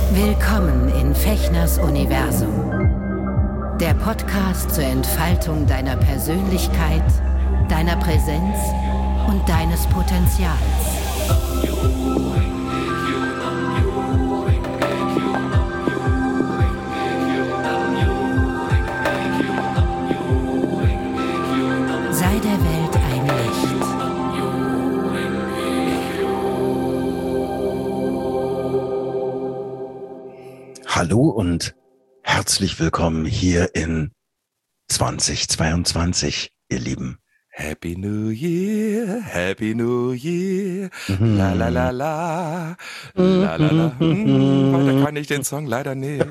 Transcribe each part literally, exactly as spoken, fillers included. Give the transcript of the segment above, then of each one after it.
Willkommen in Fechners Universum. Der Podcast zur Entfaltung deiner Persönlichkeit, deiner Präsenz und deines Potenzials. Sei der Welt ein Licht. Hallo und herzlich willkommen hier in zwanzig zweiundzwanzig, ihr Lieben. Happy New Year, Happy New Year, Mhm. la la la la, la la la. Hm, weiter kann ich den Song leider nicht.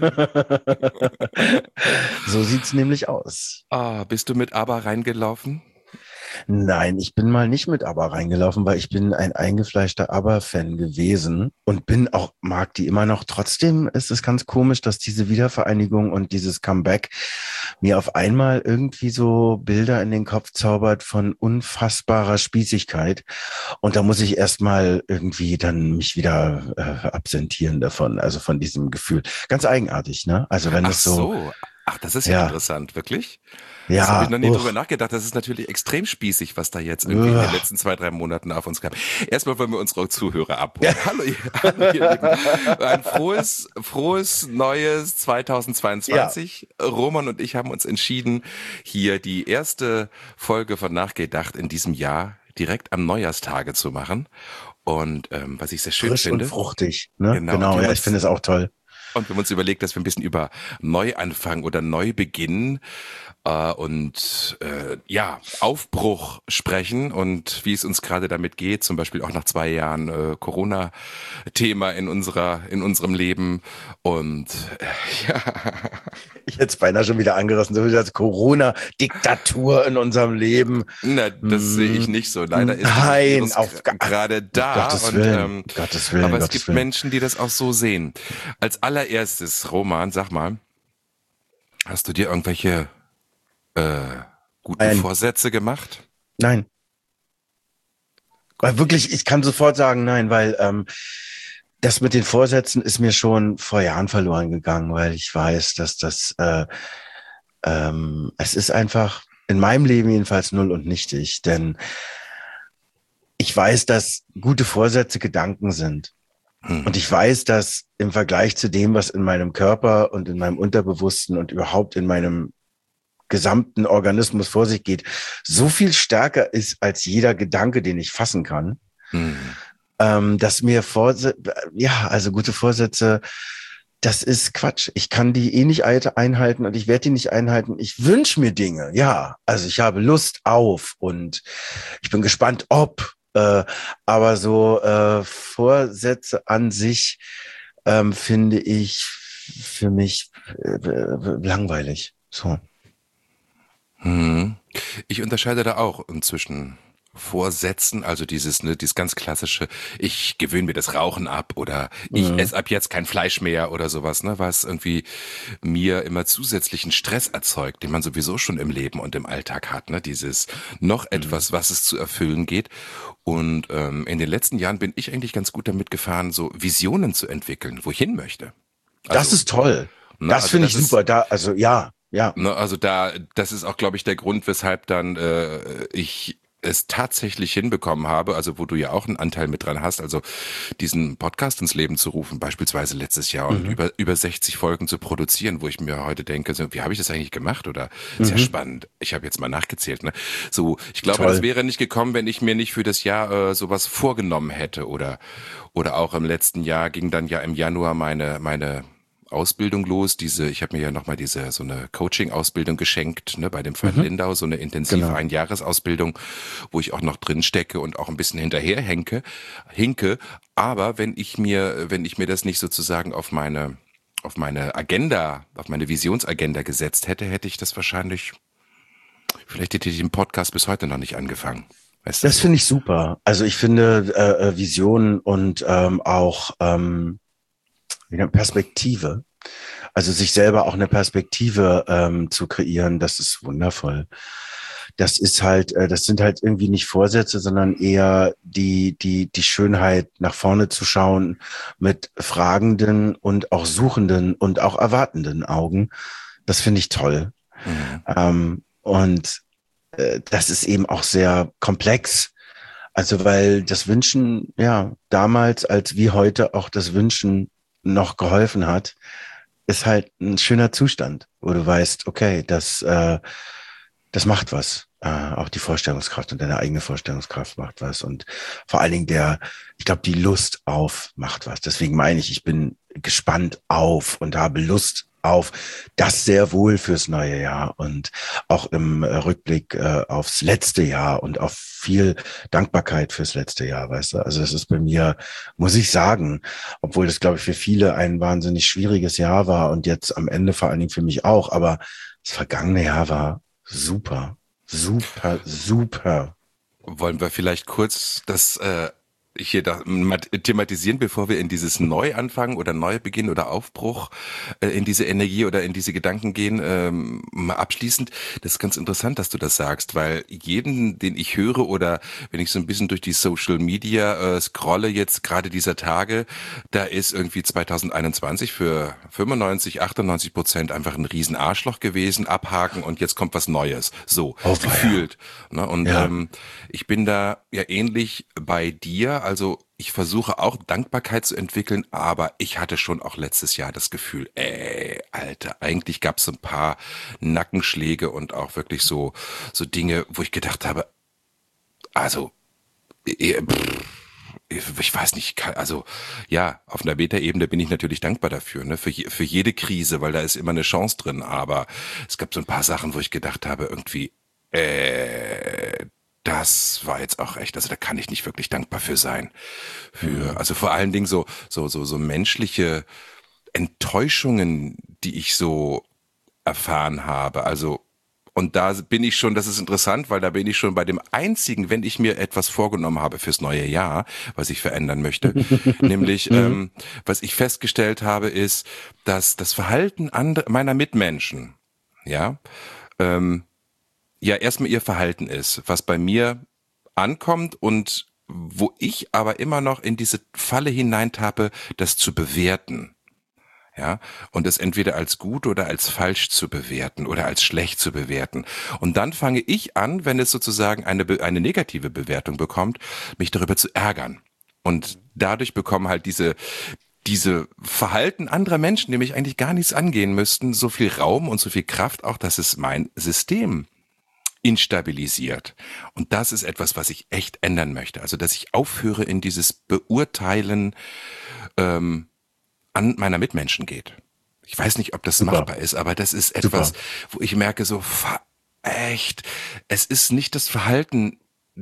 So sieht's nämlich aus. Ah, bist du mit ABBA reingelaufen? Nein, ich bin mal nicht mit ABBA reingelaufen, weil ich bin ein eingefleischter ABBA-Fan gewesen und bin auch, mag die immer noch. Trotzdem ist es ganz komisch, dass diese Wiedervereinigung und dieses Comeback mir auf einmal irgendwie so Bilder in den Kopf zaubert von unfassbarer Spießigkeit. Und da muss ich erstmal irgendwie dann mich wieder äh, absentieren davon, also von diesem Gefühl. Ganz eigenartig, ne? Also wenn Ach es so, so, ach, das ist ja, Ja. interessant, wirklich? ja, Das habe ich noch nie uch. drüber nachgedacht. Das ist natürlich extrem spießig, was da jetzt irgendwie in den letzten zwei, drei Monaten auf uns kam. Erstmal wollen wir unsere Zuhörer abholen. Hallo, ihr- hallo ihr Lieben. Ein frohes, frohes neues zweitausendzweiundzwanzig. Roman und ich haben uns entschieden, hier die erste Folge von Nachgedacht in diesem Jahr direkt am Neujahrstage zu machen. Und ähm, was ich sehr schön Frisch finde. und fruchtig, ne? Genau, Genau, die haben ja, uns- ich finde es auch toll. Und wir haben uns überlegt, dass wir ein bisschen über Neuanfang oder Neubeginn äh, und äh, ja, Aufbruch sprechen und wie es uns gerade damit geht, zum Beispiel auch nach zwei Jahren äh, Corona-Thema in unserer in unserem Leben. Und äh, ja, Ich hätte es beinahe schon wieder angerissen, so wie das Corona-Diktatur in unserem Leben. na, das Mm. sehe ich nicht so. Leider ist Nein, dieses Virus auf gra- gerade da. Gottes und, Willen, ähm, Gottes Willen, aber es Gottes gibt Willen. Menschen, die das auch so sehen. Als allererstes, Roman, sag mal, hast du dir irgendwelche äh, guten Nein. Vorsätze gemacht? Nein. Weil wirklich, ich kann sofort sagen, nein, weil ähm, das mit den Vorsätzen ist mir schon vor Jahren verloren gegangen, weil ich weiß, dass das, äh, ähm, es ist einfach in meinem Leben jedenfalls null und nichtig, denn ich weiß, dass gute Vorsätze Gedanken sind. Hm. Und ich weiß, dass im Vergleich zu dem, was in meinem Körper und in meinem Unterbewussten und überhaupt in meinem gesamten Organismus vor sich geht, so viel stärker ist als jeder Gedanke, den ich fassen kann, Hm. ähm, dass mir Vorsätze, ja, also gute Vorsätze, das ist Quatsch. Ich kann die eh nicht einhalten und ich werde die nicht einhalten. Ich wünsche mir Dinge, ja. Also ich habe Lust auf und ich bin gespannt, ob, äh, aber so äh, Vorsätze an sich ähm, finde ich für mich äh, langweilig. So. Hm. Ich unterscheide da auch zwischen Vorsätzen, also dieses, ne, dieses ganz klassische, ich gewöhne mir das Rauchen ab oder ich Mhm. esse ab jetzt kein Fleisch mehr oder sowas, ne, was irgendwie mir immer zusätzlichen Stress erzeugt, den man sowieso schon im Leben und im Alltag hat, ne, dieses noch etwas, was es zu erfüllen geht. Und ähm, in den letzten Jahren bin ich eigentlich ganz gut damit gefahren, so Visionen zu entwickeln, wo ich hin möchte. Das Also, ist toll. ne, Das also finde ich das ist- super. Da, also ja, ja. Ne, also da, das ist auch, glaube ich, der Grund, weshalb dann äh, ich es tatsächlich hinbekommen habe, also wo du ja auch einen Anteil mit dran hast, also diesen Podcast ins Leben zu rufen, beispielsweise letztes Jahr und Mhm. über über sechzig Folgen zu produzieren, wo ich mir heute denke, so, wie habe ich das eigentlich gemacht? Oder ist ja Mhm. spannend. Ich habe jetzt mal nachgezählt. Ne? So, ich glaube, Toll. das wäre nicht gekommen, wenn ich mir nicht für das Jahr äh, sowas vorgenommen hätte oder oder auch im letzten Jahr ging dann ja im Januar meine meine Ausbildung los, diese, ich habe mir ja nochmal diese, so eine Coaching-Ausbildung geschenkt, ne, bei dem Van Mhm. Lindau, so eine intensive Genau. Einjahresausbildung, wo ich auch noch drin stecke und auch ein bisschen hinterher henke, hinke, aber wenn ich mir, wenn ich mir das nicht sozusagen auf meine, auf meine Agenda, auf meine Visionsagenda gesetzt hätte, hätte ich das wahrscheinlich, vielleicht hätte ich den Podcast bis heute noch nicht angefangen. Weißt du? Das finde ich super. Also ich finde äh, äh, Visionen und ähm, auch ähm, wie nennt- Perspektive, also sich selber auch eine Perspektive ähm, zu kreieren, das ist wundervoll. das ist halt, äh, das sind halt irgendwie nicht Vorsätze, sondern eher die, die, die Schönheit, nach vorne zu schauen mit fragenden und auch suchenden und auch erwartenden Augen. Das finde ich toll. Mhm. Ähm, und äh, das ist eben auch sehr komplex. Also, weil das Wünschen, ja, damals als wie heute auch das Wünschen noch geholfen hat, ist halt ein schöner Zustand, wo du weißt, okay, das, äh, das macht was. Äh, auch die Vorstellungskraft und deine eigene Vorstellungskraft macht was. Und vor allen Dingen der, ich glaube, die Lust auf macht was. Deswegen meine ich, ich bin gespannt auf und habe Lust auf das sehr wohl fürs neue Jahr und auch im äh, Rückblick äh, aufs letzte Jahr und auf viel Dankbarkeit fürs letzte Jahr, weißt du? Also das ist bei mir, muss ich sagen, obwohl das, glaube ich, für viele ein wahnsinnig schwieriges Jahr war und jetzt am Ende vor allen Dingen für mich auch, aber das vergangene Jahr war super, super, super. Wollen wir vielleicht kurz das äh, hier da mat- thematisieren, bevor wir in dieses Neuanfang oder Neubeginn oder Aufbruch äh, in diese Energie oder in diese Gedanken gehen, ähm, mal abschließend. Das ist ganz interessant, dass du das sagst, weil jeden, den ich höre oder wenn ich so ein bisschen durch die Social Media äh, scrolle jetzt gerade dieser Tage, da ist irgendwie zwanzig einundzwanzig für fünfundneunzig, achtundneunzig Prozent einfach ein riesen Arschloch gewesen, abhaken und jetzt kommt was Neues. So, Oh, gefühlt. Ne? Und ja. ähm, ich bin da ja ähnlich bei dir. Also ich versuche auch Dankbarkeit zu entwickeln, aber ich hatte schon auch letztes Jahr das Gefühl, ey, Alter, eigentlich gab es so ein paar Nackenschläge und auch wirklich so so Dinge, wo ich gedacht habe, also eh, pff, ich weiß nicht, also ja, auf einer Metaebene bin ich natürlich dankbar dafür, ne, für je, für jede Krise, weil da ist immer eine Chance drin. Aber es gab so ein paar Sachen, wo ich gedacht habe, irgendwie, äh, das war jetzt auch echt, also da kann ich nicht wirklich dankbar für sein. Für, also vor allen Dingen so, so, so, so menschliche Enttäuschungen, die ich so erfahren habe. Also, und da bin ich schon, das ist interessant, weil da bin ich schon bei dem einzigen, wenn ich mir etwas vorgenommen habe fürs neue Jahr, was ich verändern möchte, nämlich, ähm, was ich festgestellt habe, ist, dass das Verhalten anderer, meiner Mitmenschen, ja, ähm, ja erstmal ihr Verhalten ist, was bei mir ankommt und wo ich aber immer noch in diese Falle hineintappe, das zu bewerten. Ja, und es entweder als gut oder als falsch zu bewerten oder als schlecht zu bewerten. Und dann fange ich an, wenn es sozusagen eine, eine negative Bewertung bekommt, mich darüber zu ärgern. Und dadurch bekommen halt diese, diese Verhalten anderer Menschen, die mich eigentlich gar nichts angehen müssten, so viel Raum und so viel Kraft, auch dass es mein System instabilisiert. Und das ist etwas, was ich echt ändern möchte. Also, dass ich aufhöre, in dieses Beurteilen ähm, an meiner Mitmenschen geht. Ich weiß nicht, ob das Super. machbar ist, aber das ist etwas, Super. wo ich merke so, echt, es ist nicht das Verhalten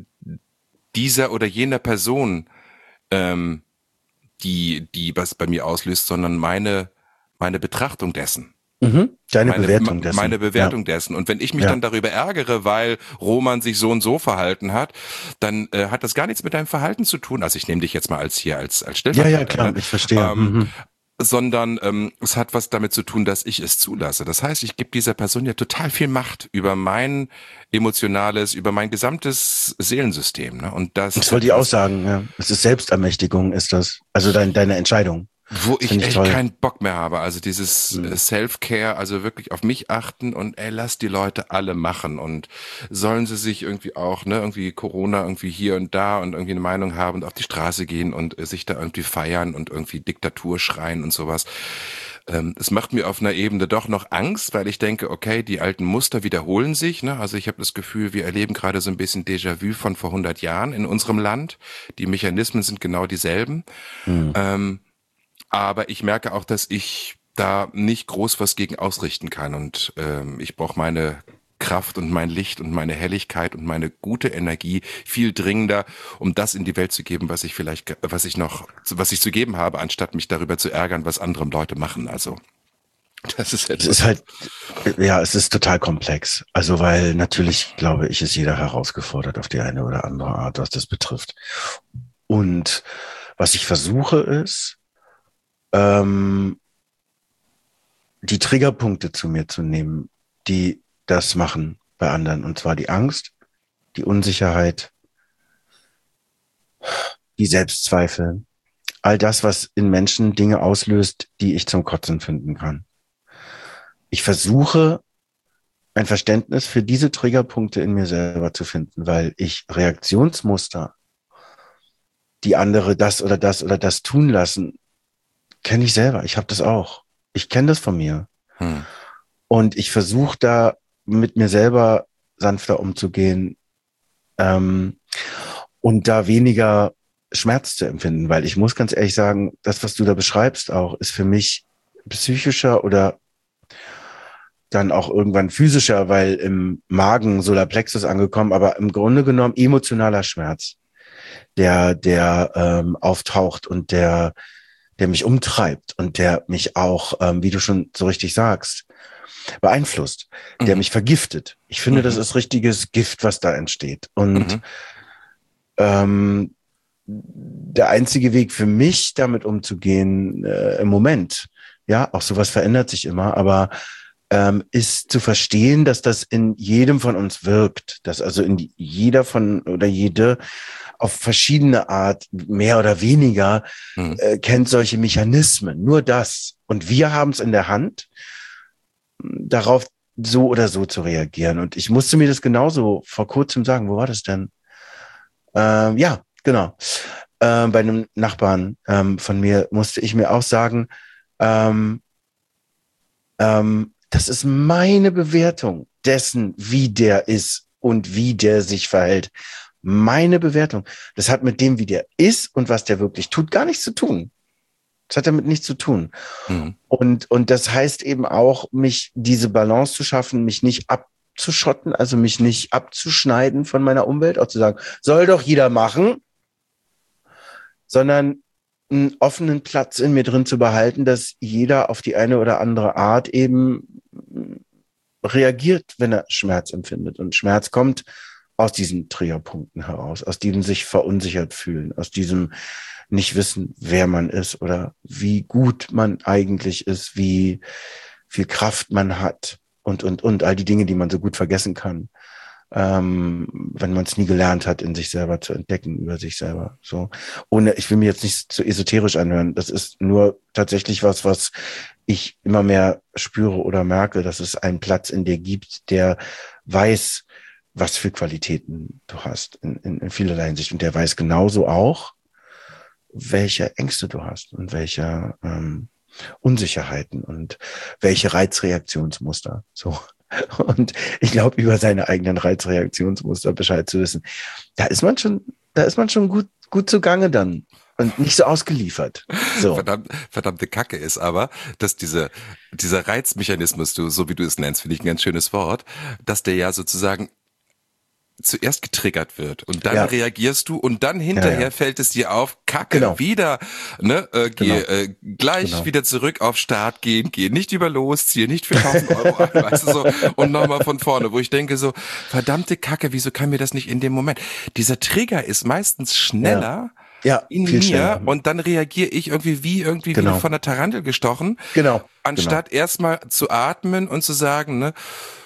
dieser oder jener Person, ähm, die, die was bei mir auslöst, sondern meine, meine Betrachtung dessen. Mhm. Deine Meine, Bewertung dessen. meine Bewertung Ja. dessen. Und wenn ich mich Ja. dann darüber ärgere, weil Roman sich so und so verhalten hat, dann äh, hat das gar nichts mit deinem Verhalten zu tun. Also ich nehme dich jetzt mal als hier als als Ja, Stellvertreter. ja, klar, ne? ich verstehe. Ähm, Mhm. sondern ähm, es hat was damit zu tun, dass ich es zulasse. Das heißt, ich gebe dieser Person ja total viel Macht über mein emotionales, über mein gesamtes Seelensystem. Ne? Und das Das ist wollte ich auch etwas, sagen, ja. Es ist Selbstermächtigung, ist das. Also dein, deine Entscheidung. wo Das ich finde ich echt toll. keinen Bock mehr habe. Also dieses Mhm. äh, Self-Care, also wirklich auf mich achten und ey, lass die Leute alle machen und sollen sie sich irgendwie auch, ne, irgendwie Corona irgendwie hier und da und irgendwie eine Meinung haben und auf die Straße gehen und äh, sich da irgendwie feiern und irgendwie Diktatur schreien und sowas. Ähm, es macht mir auf einer Ebene doch noch Angst, weil ich denke, okay, die alten Muster wiederholen sich. Ne? Also ich habe das Gefühl, wir erleben gerade so ein bisschen Déjà-vu von vor hundert Jahren in unserem Land. Die Mechanismen sind genau dieselben. Mhm. Ähm, aber ich merke auch, dass ich da nicht groß was gegen ausrichten kann. Und ähm, ich brauche meine Kraft und mein Licht und meine Helligkeit und meine gute Energie viel dringender, um das in die Welt zu geben, was ich vielleicht, ge- was ich noch, was ich zu geben habe, anstatt mich darüber zu ärgern, was andere Leute machen. Also das ist Es etwas. ist halt, ja, es ist total komplex. Also, weil natürlich, glaube ich, ist jeder herausgefordert auf die eine oder andere Art, was das betrifft. Und was ich versuche ist, ähm, die Triggerpunkte zu mir zu nehmen, die das machen. bei anderen. Und zwar die Angst, die Unsicherheit, die Selbstzweifel. All das, was in Menschen Dinge auslöst, die ich zum Kotzen finden kann. Ich versuche, ein Verständnis für diese Triggerpunkte in mir selber zu finden, weil ich Reaktionsmuster, die andere das oder das oder das tun lassen, kenne ich selber. Ich habe das auch. Ich kenne das von mir. Hm. Und ich versuche da mit mir selber sanfter umzugehen ähm, und da weniger Schmerz zu empfinden, weil ich muss ganz ehrlich sagen, das, was du da beschreibst auch, ist für mich psychischer oder dann auch irgendwann physischer, weil im Magen Solarplexus angekommen, aber im Grunde genommen emotionaler Schmerz, der der ähm, auftaucht und der der mich umtreibt und der mich auch, ähm, wie du schon so richtig sagst, beeinflusst, mhm. der mich vergiftet. Ich finde, mhm. das ist richtiges Gift, was da entsteht. Und mhm. ähm, der einzige Weg für mich, damit umzugehen, äh, im Moment, ja, auch sowas verändert sich immer, aber ähm, ist zu verstehen, dass das in jedem von uns wirkt, dass also in jeder von oder jede auf verschiedene Art, mehr oder weniger, hm. äh, kennt solche Mechanismen. Nur das. Und wir haben es in der Hand, darauf so oder so zu reagieren. Und ich musste mir das genauso vor kurzem sagen. Wo war das denn? Ähm, ja, genau. Ähm, bei einem Nachbarn ähm, von mir musste ich mir auch sagen, ähm, ähm, das ist meine Bewertung dessen, wie der ist und wie der sich verhält. Meine Bewertung. Das hat mit dem, wie der ist und was der wirklich tut, gar nichts zu tun. Das hat damit nichts zu tun. Mhm. Und, und das heißt eben auch, mich diese Balance zu schaffen, mich nicht abzuschotten, also mich nicht abzuschneiden von meiner Umwelt, auch zu sagen, soll doch jeder machen, sondern einen offenen Platz in mir drin zu behalten, dass jeder auf die eine oder andere Art eben reagiert, wenn er Schmerz empfindet. Und Schmerz kommt aus diesen Triggerpunkten heraus, aus diesem sich verunsichert fühlen, aus diesem nicht wissen, wer man ist oder wie gut man eigentlich ist, wie viel Kraft man hat und, und, und all die Dinge, die man so gut vergessen kann, ähm, wenn man es nie gelernt hat, in sich selber zu entdecken, über sich selber. So, ohne, ich will mir jetzt nicht zu esoterisch anhören. Das ist nur tatsächlich was, was ich immer mehr spüre oder merke, dass es einen Platz in dir gibt, der weiß, was für Qualitäten du hast in, in, in vielerlei Hinsicht. Und der weiß genauso auch, welche Ängste du hast und welche ähm, Unsicherheiten und welche Reizreaktionsmuster. So. Und ich glaube, über seine eigenen Reizreaktionsmuster Bescheid zu wissen, da ist man schon, da ist man schon gut, gut zugange dann. Und nicht so ausgeliefert. So. Verdammt, verdammte Kacke ist aber, dass diese, dieser Reizmechanismus, du, so wie du es nennst, finde ich ein ganz schönes Wort, dass der ja sozusagen zuerst getriggert wird und dann ja. reagierst du und dann hinterher ja, ja. fällt es dir auf, Kacke, genau. wieder, ne, äh, geh genau. äh, gleich genau. wieder zurück auf Start gehen, geh nicht über losziehen, nicht für tausend Euro an, weißt du, so, und nochmal von vorne, wo ich denke so, verdammte Kacke, wieso kann mir das nicht in dem Moment? Dieser Trigger ist meistens schneller ja. Ja, in mir schneller. Und dann reagiere ich irgendwie wie irgendwie genau. wie von der Tarantel gestochen, genau. anstatt genau. erstmal zu atmen und zu sagen, ne,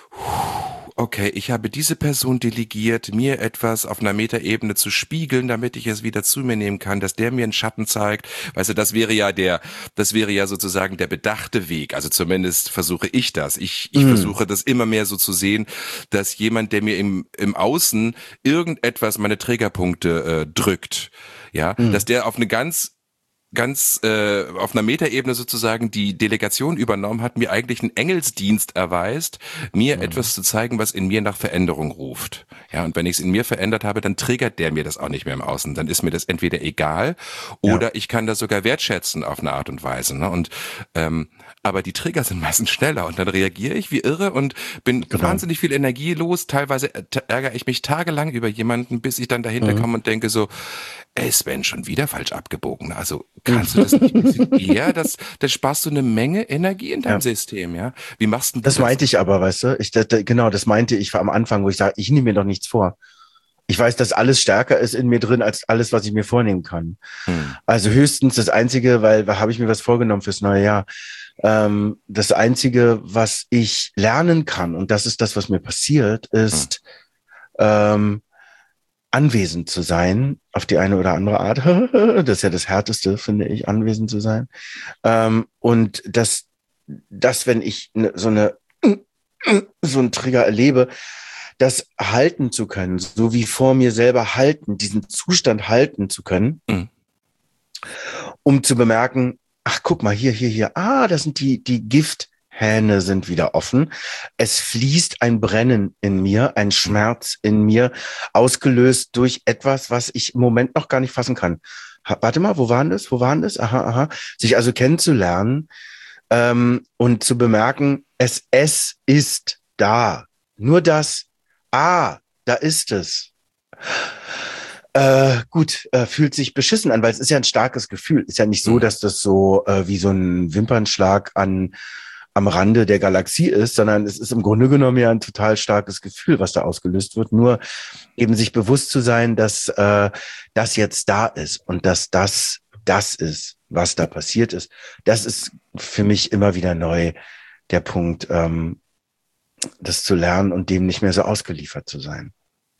okay, ich habe diese Person delegiert, mir etwas auf einer Metaebene zu spiegeln, damit ich es wieder zu mir nehmen kann, dass der mir einen Schatten zeigt. Weißt du, das wäre ja der, das wäre ja sozusagen der bedachte Weg. Also zumindest versuche ich das. Ich, ich mm. versuche das immer mehr so zu sehen, dass jemand, der mir im, im Außen irgendetwas, meine Trägerpunkte äh, drückt, ja, mm. dass der auf eine ganz ganz äh, auf einer Metaebene sozusagen die Delegation übernommen hat, mir eigentlich einen Engelsdienst erweist, mir mhm. etwas zu zeigen, was in mir nach Veränderung ruft. Ja, und wenn ich es in mir verändert habe, dann triggert der mir das auch nicht mehr im Außen. Dann ist mir das entweder egal oder ja. ich kann das sogar wertschätzen auf eine Art und Weise. Ne? Und ähm, aber die Trigger sind meistens schneller und dann reagiere ich wie irre und bin genau. wahnsinnig viel Energie los. Teilweise ärgere ich mich tagelang über jemanden, bis ich dann dahinter mhm. komme und denke so, ey Sven, schon wieder falsch abgebogen. Also kannst du das nicht ein bisschen eher? Das, das sparst du eine Menge Energie in deinem ja. System, ja? Wie machst du das? Das meinte ich aber, weißt du? Ich, das, genau, das meinte ich am Anfang, wo ich sage, ich nehme mir doch nichts vor. Ich weiß, dass alles stärker ist in mir drin als alles, was ich mir vornehmen kann. Hm. Also höchstens das Einzige, weil da habe ich mir was vorgenommen fürs neue Jahr. Ähm, das Einzige, was ich lernen kann, und das ist das, was mir passiert, ist hm. ähm, anwesend zu sein, auf die eine oder andere Art. Das ist ja das Härteste, finde ich, anwesend zu sein. Ähm, und dass, dass, wenn ich ne, so eine so einen Trigger erlebe, das halten zu können, so wie vor mir selber halten, diesen Zustand halten zu können, mhm. um zu bemerken, ach, guck mal, hier, hier, hier, ah, das sind die, die Gifthähne sind wieder offen. Es fließt ein Brennen in mir, ein Schmerz in mir, ausgelöst durch etwas, was ich im Moment noch gar nicht fassen kann. Ha, warte mal, wo waren das? Wo waren das? Aha, aha. Sich also kennenzulernen ähm, und zu bemerken, es, es ist da. Nur das, ah, da ist es. Äh, gut, äh, fühlt sich beschissen an, weil es ist ja ein starkes Gefühl. Ist ja nicht so, dass das so äh, wie so ein Wimpernschlag an am Rande der Galaxie ist, sondern es ist im Grunde genommen ja ein total starkes Gefühl, was da ausgelöst wird. Nur eben sich bewusst zu sein, dass äh, das jetzt da ist und dass das das ist, was da passiert ist. Das ist für mich immer wieder neu der Punkt, ähm, das zu lernen und dem nicht mehr so ausgeliefert zu sein.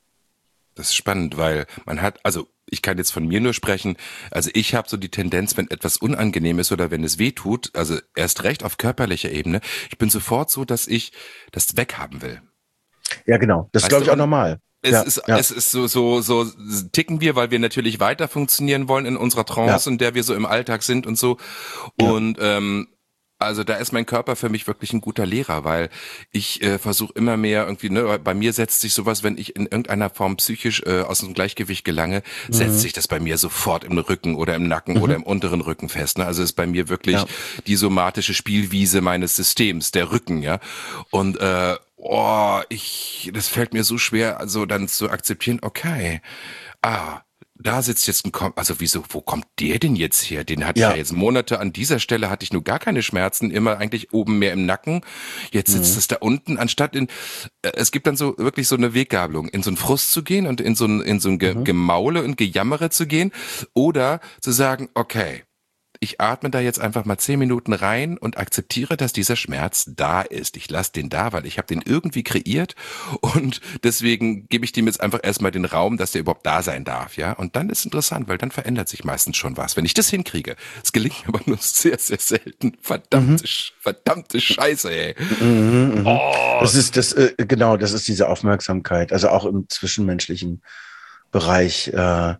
Das ist spannend, weil man hat, also ich kann jetzt von mir nur sprechen, also ich habe so die Tendenz, wenn etwas unangenehm ist oder wenn es weh tut, also erst recht auf körperlicher Ebene, ich bin sofort so, dass ich das weghaben will. Ja, genau. Das ist, glaube ich, auch normal. Es ja, ist, ja. es ist so, so, so ticken wir, weil wir natürlich weiter funktionieren wollen in unserer Trance, ja. in der wir so im Alltag sind und so. Und ja. ähm, also da ist mein Körper für mich wirklich ein guter Lehrer, weil ich äh, versuche immer mehr irgendwie, ne, bei mir setzt sich sowas, wenn ich in irgendeiner Form psychisch äh, aus dem Gleichgewicht gelange, mhm. setzt sich das bei mir sofort im Rücken oder im Nacken mhm. oder im unteren Rücken fest. Ne? Also ist bei mir wirklich ja. die somatische Spielwiese meines Systems, der Rücken, ja. Und äh, oh, ich, das fällt mir so schwer, also dann zu akzeptieren, okay, ah, da sitzt jetzt ein Kom also wieso, wo kommt der denn jetzt her? Den hatte ja. ich ja jetzt Monate an dieser Stelle, hatte ich nur gar keine Schmerzen, immer eigentlich oben mehr im Nacken. Jetzt sitzt mhm. es da unten, anstatt in, äh, es gibt dann so wirklich so eine Weggabelung, in so einen Frust zu gehen und in so ein, in so ein Ge mhm. Gemaule und Gejammere zu gehen oder zu sagen, okay, ich atme da jetzt einfach mal zehn Minuten rein und akzeptiere, dass dieser Schmerz da ist. Ich lasse den da, weil ich habe den irgendwie kreiert und deswegen gebe ich dem jetzt einfach erstmal den Raum, dass der überhaupt da sein darf, ja. Und dann ist interessant, weil dann verändert sich meistens schon was. Wenn ich das hinkriege, es gelingt aber nur sehr, sehr selten. Verdammte, mhm. verdammte Scheiße, ey. Mhm, oh. Das ist das, äh, genau, das ist diese Aufmerksamkeit. Also auch im zwischenmenschlichen Bereich, äh,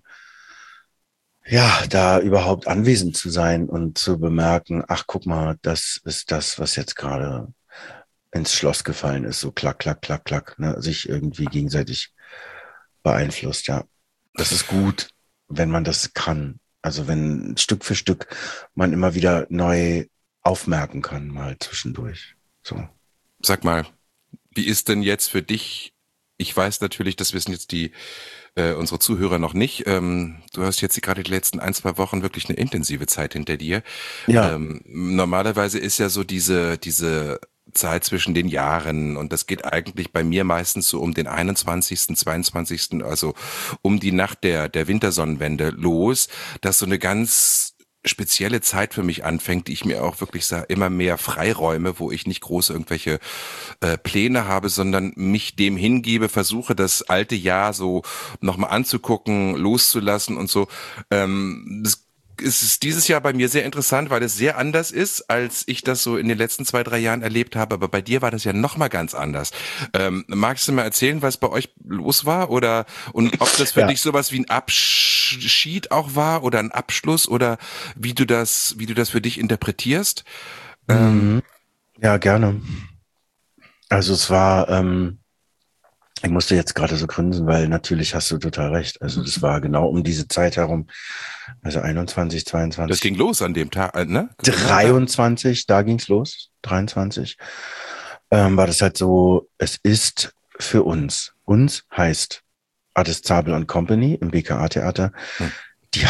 ja, da überhaupt anwesend zu sein und zu bemerken, ach, guck mal, das ist das, was jetzt gerade ins Schloss gefallen ist, so klack, klack, klack, klack, ne, sich irgendwie gegenseitig beeinflusst, ja. Das ist gut, wenn man das kann. Also wenn Stück für Stück man immer wieder neu aufmerken kann, mal zwischendurch, so. Sag mal, wie ist denn jetzt für dich, ich weiß natürlich, das wissen jetzt die Äh, unsere Zuhörer noch nicht. Ähm, du hast jetzt gerade die letzten ein, zwei Wochen wirklich eine intensive Zeit hinter dir. Ja. Ähm, normalerweise ist ja so diese, diese Zeit zwischen den Jahren und das geht eigentlich bei mir meistens so um den einundzwanzigsten, zweiundzwanzigsten, also um die Nacht der, der Wintersonnenwende los, dass so eine ganz spezielle Zeit für mich anfängt, die ich mir auch wirklich sah, immer mehr Freiräume, wo ich nicht groß irgendwelche äh, Pläne habe, sondern mich dem hingebe, versuche das alte Jahr so nochmal anzugucken, loszulassen und so. Ähm, das Es ist dieses Jahr bei mir sehr interessant, weil es sehr anders ist, als ich das so in den letzten zwei, drei Jahren erlebt habe. Aber bei dir war das ja noch mal ganz anders. Ähm, magst du mal erzählen, was bei euch los war? Oder und ob das für ja. dich sowas wie ein Abschied auch war oder ein Abschluss oder wie du das, wie du das für dich interpretierst? Mhm. Ähm, ja, gerne. Also es war, ähm, ich musste jetzt gerade so grinsen, weil natürlich hast du total recht. Also das war genau um diese Zeit herum. Also einundzwanzig, zweiundzwanzig. Das ging los an dem Tag, ne? dreiundzwanzig, da ging's los. dreiundzwanzig. Ähm, war das halt so, es ist für uns. Uns heißt Artist Zabel und Company im B K A-Theater hm. die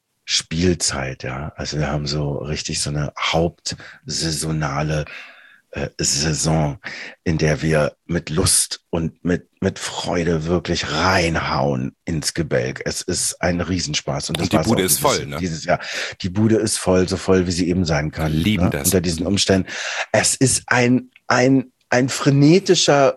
Hauptspielzeit, ja. Also wir haben so richtig so eine hauptsaisonale äh, Saison, in der wir mit Lust und mit, mit Freude wirklich reinhauen ins Gebälk. Es ist ein Riesenspaß. Und, das und die Bude ist dieses, voll, ne? Dieses Jahr. Die Bude ist voll, so voll, wie sie eben sein kann. Wir lieben ne? das. Unter diesen Umständen. Es ist ein, ein, ein frenetischer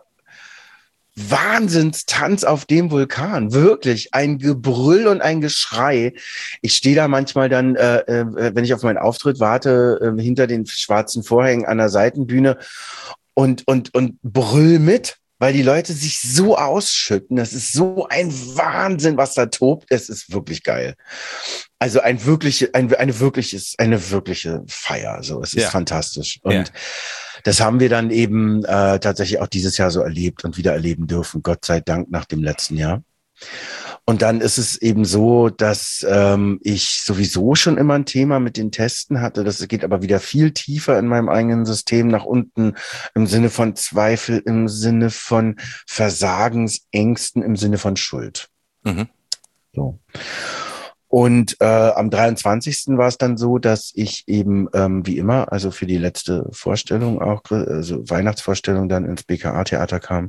Wahnsinnstanz auf dem Vulkan, wirklich ein Gebrüll und ein Geschrei. Ich stehe da manchmal dann, äh, äh, wenn ich auf meinen Auftritt warte, äh, hinter den schwarzen Vorhängen an der Seitenbühne und und und brüll mit, weil die Leute sich so ausschütten. Das ist so ein Wahnsinn, was da tobt. Es ist wirklich geil. Also ein wirkliche, ein, eine wirkliches, eine wirkliche Feier. So, es ist ja. fantastisch. Und ja. das haben wir dann eben äh, tatsächlich auch dieses Jahr so erlebt und wieder erleben dürfen. Gott sei Dank nach dem letzten Jahr. Und dann ist es eben so, dass ähm, ich sowieso schon immer ein Thema mit den Testen hatte. Das geht aber wieder viel tiefer in meinem eigenen System nach unten, im Sinne von Zweifel, im Sinne von Versagensängsten, im Sinne von Schuld. Mhm. So. Und äh, am dreiundzwanzigsten war es dann so, dass ich eben ähm, wie immer, also für die letzte Vorstellung auch, also Weihnachtsvorstellung dann ins B K A-Theater kam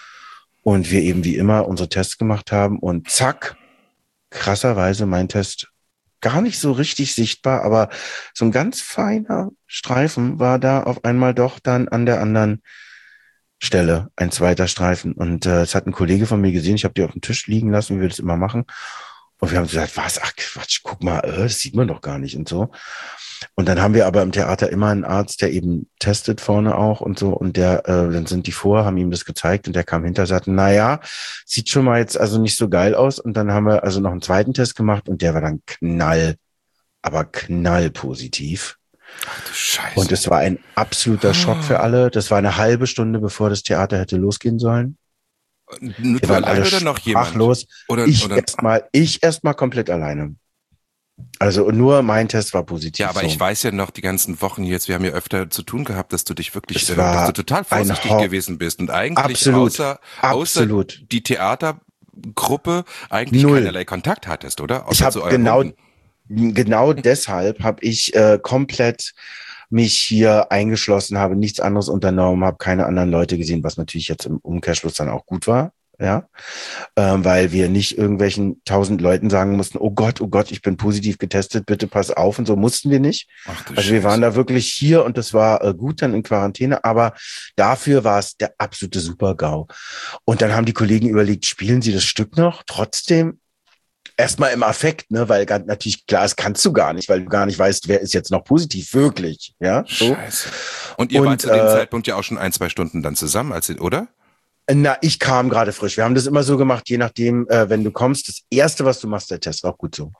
und wir eben wie immer unsere Tests gemacht haben und zack, krasserweise mein Test gar nicht so richtig sichtbar, aber so ein ganz feiner Streifen war da auf einmal doch dann an der anderen Stelle, ein zweiter Streifen. Und äh, es hat ein Kollege von mir gesehen, ich habe die auf dem Tisch liegen lassen, wie wir das immer machen. Und wir haben gesagt, was, ach Quatsch, guck mal, äh, das sieht man doch gar nicht und so. Und dann haben wir aber im Theater immer einen Arzt, der eben testet vorne auch und so. Und der, äh, dann sind die vor, haben ihm das gezeigt und der kam hinter, sagte, na ja, sieht schon mal jetzt also nicht so geil aus. Und dann haben wir also noch einen zweiten Test gemacht und der war dann knall, aber knallpositiv. Ach du Scheiße. Und es war ein absoluter Schock für alle. Das war eine halbe Stunde, bevor das Theater hätte losgehen sollen. Nur du alleine oder noch jemand? Sprachlos. Oder, ich oder? erstmal, ich erstmal komplett alleine. Also nur mein Test war positiv. Ja, aber so. ich weiß ja noch die ganzen Wochen jetzt, wir haben ja öfter zu tun gehabt, dass du dich wirklich, Es äh, war dass du total vorsichtig ein Ho- gewesen bist und eigentlich Absolut. außer, Absolut. außer die Theatergruppe eigentlich Null. keinerlei Kontakt hattest, oder? Außer Ich zu habe euren genau, Hunden. genau deshalb habe ich äh, komplett mich hier eingeschlossen, habe nichts anderes unternommen, habe keine anderen Leute gesehen, was natürlich jetzt im Umkehrschluss dann auch gut war. Ja, ähm, weil wir nicht irgendwelchen tausend Leuten sagen mussten, oh Gott, oh Gott, ich bin positiv getestet, bitte pass auf und so mussten wir nicht. Ach du Also wir waren Scheiße. da wirklich hier und das war äh, gut dann in Quarantäne, aber dafür war es der absolute Super-GAU. Und dann haben die Kollegen überlegt, spielen sie das Stück noch? Trotzdem erstmal im Affekt, ne, weil ganz, natürlich klar, das kannst du gar nicht, weil du gar nicht weißt, wer ist jetzt noch positiv, wirklich, ja. So. Scheiße. Und ihr Und, wart zu dem äh, Zeitpunkt ja auch schon ein, zwei Stunden dann zusammen, als ihr, oder? Na, ich kam gerade frisch. Wir haben das immer so gemacht, je nachdem, äh, wenn du kommst, das Erste, was du machst, der Test, auch gut so.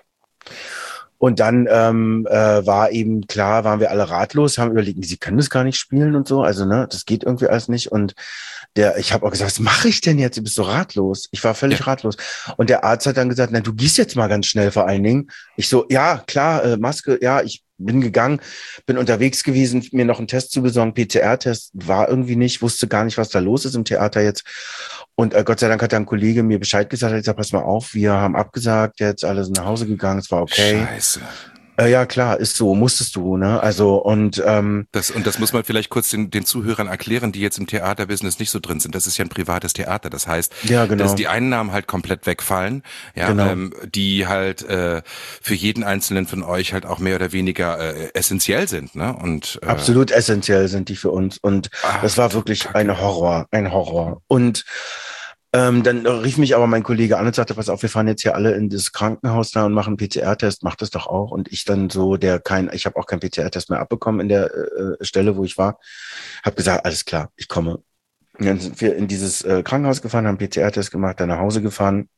Und dann ähm, äh, war eben klar, waren wir alle ratlos, haben überlegt, sie können das gar nicht spielen und so, also ne, das geht irgendwie alles nicht. Und der, ich habe auch gesagt, was mache ich denn jetzt? Du bist so ratlos. Ich war völlig Ja. ratlos. Und der Arzt hat dann gesagt, na, du gehst jetzt mal ganz schnell vor allen Dingen. Ich so, ja, klar, äh, Maske, ja, ich bin gegangen, bin unterwegs gewesen, mir noch einen Test zu besorgen, P C R-Test, war irgendwie nicht, wusste gar nicht, was da los ist im Theater jetzt. Und äh, Gott sei Dank hat dann ein Kollege mir Bescheid gesagt, hat gesagt, pass mal auf, wir haben abgesagt, jetzt alle sind nach Hause gegangen, es war okay. Scheiße. Äh, ja, klar, ist so, musstest du, ne? Also, und ähm, Das, und das muss man vielleicht kurz den, den Zuhörern erklären, die jetzt im Theaterbusiness nicht so drin sind. Das ist ja ein privates Theater. Das heißt, ja, genau. dass die Einnahmen halt komplett wegfallen, ja, Genau. ähm, die halt äh, für jeden einzelnen von euch halt auch mehr oder weniger äh, essentiell sind, ne? Und äh, absolut essentiell sind die für uns. Und ah, das war wirklich Kacke. ein Horror, ein Horror. Und ähm, dann rief mich aber mein Kollege an und sagte, pass auf, wir fahren jetzt hier alle in das Krankenhaus da und machen einen P C R-Test, mach das doch auch. Und ich dann so, der kein, ich habe auch keinen P C R-Test mehr abbekommen in der äh, Stelle, wo ich war, habe gesagt, alles klar, ich komme. Und dann sind wir in dieses äh, Krankenhaus gefahren, haben P C R-Test gemacht, dann nach Hause gefahren.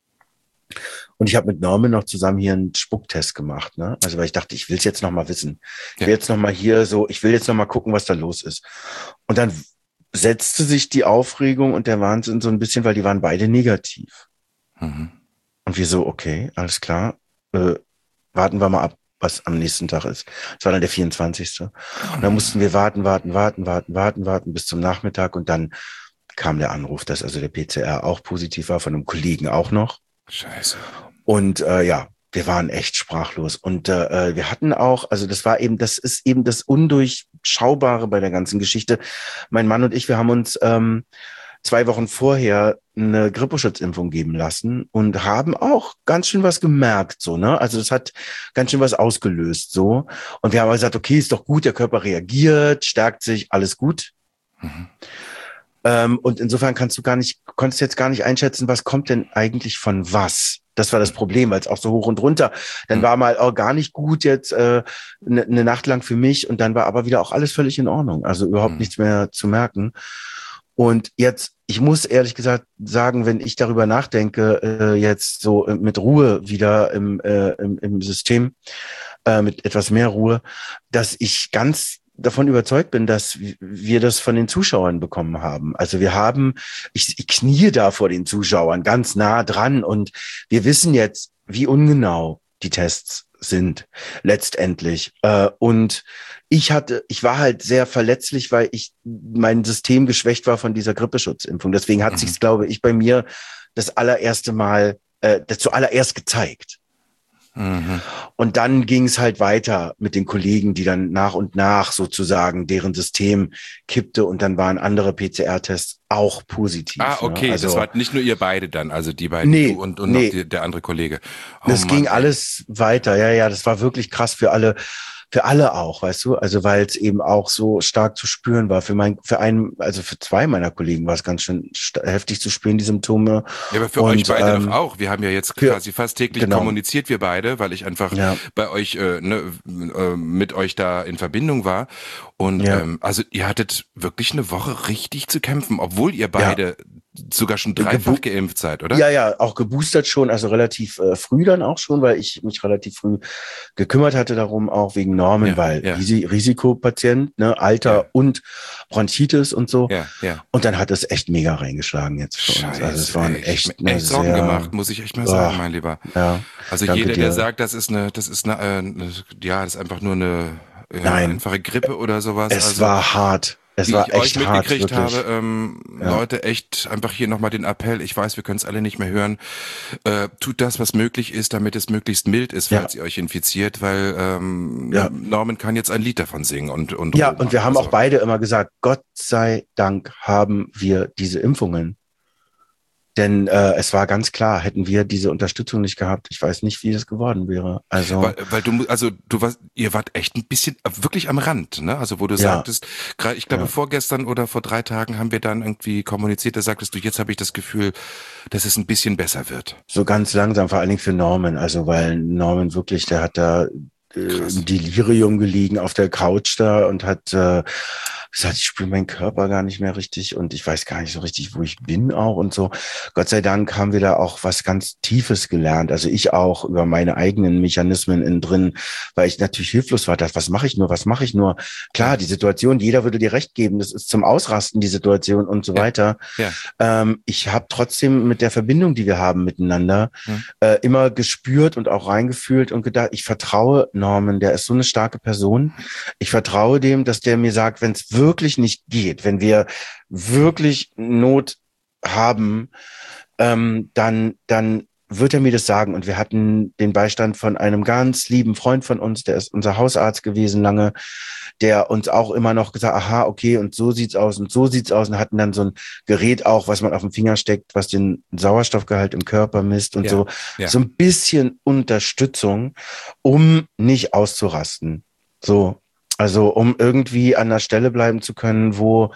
Und ich habe mit Norman noch zusammen hier einen Spucktest gemacht, ne? Also weil ich dachte, ich will es jetzt noch mal wissen. Ich will Ja. jetzt noch mal hier so, ich will jetzt noch mal gucken, was da los ist. Und dann setzte sich die Aufregung und der Wahnsinn so ein bisschen, weil die waren beide negativ. Mhm. Und wir so, okay, alles klar, äh, warten wir mal ab, was am nächsten Tag ist. Das war dann der vierundzwanzigste Und dann mussten wir warten, warten, warten, warten, warten, warten bis zum Nachmittag und dann kam der Anruf, dass also der P C R auch positiv war, von einem Kollegen auch noch. Scheiße. Und äh, ja, wir waren echt sprachlos. Und äh, wir hatten auch, also das war eben, das ist eben das undurch, Überschaubare bei der ganzen Geschichte. Mein Mann und ich, wir haben uns ähm, zwei Wochen vorher eine Grippeschutzimpfung geben lassen und haben auch ganz schön was gemerkt, so, ne? Also das hat ganz schön was ausgelöst, so. Und wir haben gesagt, okay, ist doch gut, der Körper reagiert, stärkt sich, alles gut. Mhm. Ähm, und insofern kannst du gar nicht, konntest jetzt gar nicht einschätzen, was kommt denn eigentlich von was? Das war das Problem, weil es auch so hoch und runter. Dann mhm. war mal auch gar nicht gut jetzt äh, ne, eine Nacht lang für mich und dann war aber wieder auch alles völlig in Ordnung. Also überhaupt mhm. nichts mehr zu merken. Und jetzt, ich muss ehrlich gesagt sagen, wenn ich darüber nachdenke, äh, jetzt so mit Ruhe wieder im, äh, im, im System, äh, mit etwas mehr Ruhe, dass ich ganz davon überzeugt bin, dass wir das von den Zuschauern bekommen haben. Also wir haben, ich, ich kniee da vor den Zuschauern ganz nah dran und wir wissen jetzt, wie ungenau die Tests sind letztendlich. Äh, und ich hatte, ich war halt sehr verletzlich, weil ich mein System geschwächt war von dieser Grippeschutzimpfung. Deswegen hat mhm. sich's, glaube ich, bei mir das allererste Mal, äh, das zuallererst gezeigt. Mhm. Und dann ging es halt weiter mit den Kollegen, die dann nach und nach sozusagen deren System kippte und dann waren andere P C R-Tests auch positiv. Ah, okay, ne? Also, das war nicht nur ihr beide dann, also die beiden nee, du und, und nee. noch die, der andere Kollege. Oh, das Mann, ging ey. alles weiter, ja, ja, das war wirklich krass für alle. Für alle auch, weißt du, also weil es eben auch so stark zu spüren war. Für mein, für einen, also für zwei meiner Kollegen war es ganz schön heftig zu spüren, die Symptome. Ja, aber für und, euch beide ähm, doch auch. Wir haben ja jetzt für, quasi fast täglich genau. kommuniziert, wir beide, weil ich einfach ja. bei euch, äh, ne, äh, mit euch da in Verbindung war. Und ja. ähm, also ihr hattet wirklich eine Woche richtig zu kämpfen, obwohl ihr beide ja. sogar schon dreifach Gebu- geimpft seid, oder? Ja, ja, auch geboostert schon, also relativ äh, früh dann auch schon, weil ich mich relativ früh gekümmert hatte darum, auch wegen Normen, ja, weil ja. Risi- Risikopatient, ne, Alter ja. und Bronchitis und so. Ja, ja. Und dann hat es echt mega reingeschlagen jetzt für Scheiße, uns. Also es waren ey, echt, ich echt Sorgen sehr, gemacht, muss ich echt mal sagen, oh, mein Lieber. Ja, also jeder, dir. der sagt, das ist eine, das ist eine, äh, ja, das ist einfach nur eine äh, Nein. einfache Grippe oder sowas. Es also, war hart. Es wie war ich echt euch hart, mitgekriegt wirklich. habe, ähm, ja. Leute, echt einfach hier nochmal den Appell, ich weiß, wir können es alle nicht mehr hören, äh, tut das, was möglich ist, damit es möglichst mild ist, falls ja. ihr euch infiziert, weil ähm, ja. Norman kann jetzt ein Lied davon singen. und und Ja, und wir haben also. auch beide immer gesagt, Gott sei Dank haben wir diese Impfungen. Denn äh, es war ganz klar, hätten wir diese Unterstützung nicht gehabt, ich weiß nicht, wie das geworden wäre. Also, weil, weil du, also du warst, ihr wart echt ein bisschen wirklich am Rand, ne? Also wo du ja. sagtest, gerade, ich glaube, ja. vorgestern oder vor drei Tagen haben wir dann irgendwie kommuniziert, da sagtest du, jetzt habe ich das Gefühl, dass es ein bisschen besser wird. So ganz langsam, vor allen Dingen für Norman, also weil Norman wirklich, der hat da äh, im Delirium gelegen auf der Couch da und hat äh, gesagt, ich spüre meinen Körper gar nicht mehr richtig und ich weiß gar nicht so richtig, wo ich bin auch und so. Gott sei Dank haben wir da auch was ganz Tiefes gelernt. Also ich auch über meine eigenen Mechanismen innen drin, weil ich natürlich hilflos war. Das, was mache ich nur, was mache ich nur? Klar, die Situation, jeder würde dir recht geben, das ist zum Ausrasten, die Situation und so ja. weiter. Ja. Ähm, ich habe trotzdem mit der Verbindung, die wir haben miteinander, mhm. äh, immer gespürt und auch reingefühlt und gedacht, ich vertraue Norman, der ist so eine starke Person. Ich vertraue dem, dass der mir sagt, wenn es wirklich nicht geht, wenn wir wirklich Not haben, ähm, dann, dann wird er mir das sagen. Und wir hatten den Beistand von einem ganz lieben Freund von uns, der ist unser Hausarzt gewesen lange, der uns auch immer noch gesagt, aha, okay, und so sieht's aus und so sieht's aus und hatten dann so ein Gerät auch, was man auf den Finger steckt, was den Sauerstoffgehalt im Körper misst und ja, so. Ja. So ein bisschen Unterstützung, um nicht auszurasten. So. Also um irgendwie an der Stelle bleiben zu können, wo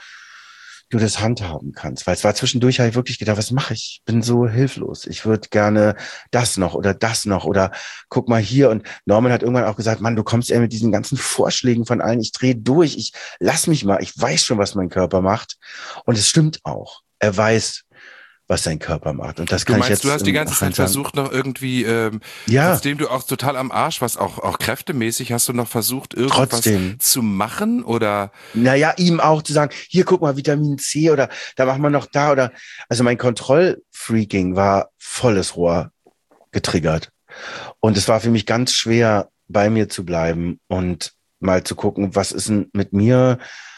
du das handhaben kannst. Weil es war zwischendurch halt wirklich gedacht, was mache ich? Ich bin so hilflos. Ich würde gerne das noch oder das noch oder guck mal hier. Und Norman hat irgendwann auch gesagt, Mann, du kommst ja mit diesen ganzen Vorschlägen von allen. Ich drehe durch. Ich lass mich mal. Ich weiß schon, was mein Körper macht. Und es stimmt auch. Er weiß, was sein Körper macht. Und das du kann meinst, ich jetzt du hast die ganze Zeit sagen. versucht, noch irgendwie, ähm, ja. trotzdem du auch total am Arsch warst, auch, auch kräftemäßig, hast du noch versucht, irgendwas Trotzdem. zu machen oder? Naja, ihm auch zu sagen, hier guck mal, Vitamin C oder da machen wir noch da oder, also mein Kontrollfreaking war volles Rohr getriggert. Und es war für mich ganz schwer, bei mir zu bleiben und mal zu gucken, was ist denn mit mir?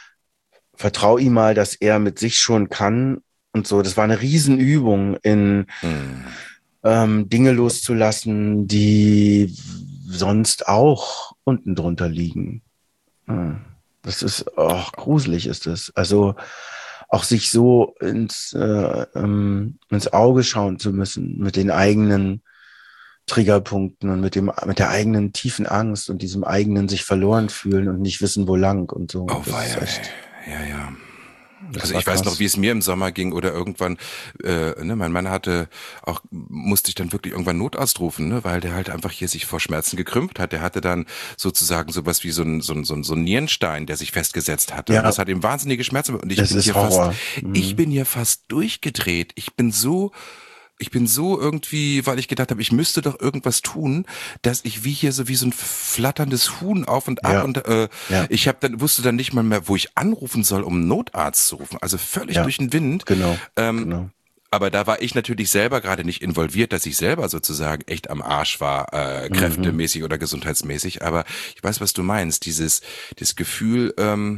Vertrau ihm mal, dass er mit sich schon kann. Und so, das war eine Riesenübung in hm. ähm, Dinge loszulassen, die sonst auch unten drunter liegen. Hm. Das ist, oh, gruselig ist es. Also auch sich so ins, äh, ähm, ins Auge schauen zu müssen mit den eigenen Triggerpunkten und mit dem, mit der eigenen tiefen Angst und diesem eigenen sich verloren fühlen und nicht wissen, wo lang und so. Oh, Das weia, ist echt, ja, ja. das Also war ich weiß krass. noch, wie es mir im Sommer ging oder irgendwann, äh, ne, mein Mann hatte auch, musste ich dann wirklich irgendwann Notarzt rufen, ne, weil der halt einfach hier sich vor Schmerzen gekrümmt hat. Der hatte dann sozusagen sowas wie so ein, so ein, so ein, so ein Nierenstein, der sich festgesetzt hatte. Und das Ja, hat ihm wahnsinnige Schmerzen gemacht. Und ich das bin ist hier fast, Horror. ich Mhm. bin hier fast durchgedreht. Ich bin so, ich bin so irgendwie, weil ich gedacht habe, ich müsste doch irgendwas tun, dass ich wie hier so wie so ein flatterndes Huhn auf und ab Ja, und äh, ja, ich habe dann wusste dann nicht mal mehr, wo ich anrufen soll, um einen Notarzt zu rufen. Also völlig ja, durch den Wind. genau, Ähm, genau. aber da war ich natürlich selber gerade nicht involviert, dass ich selber sozusagen echt am Arsch war, äh, Mhm. kräftemäßig oder gesundheitsmäßig. Aber ich weiß, was du meinst. Dieses, dieses Gefühl, ähm,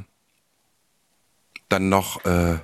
dann noch äh,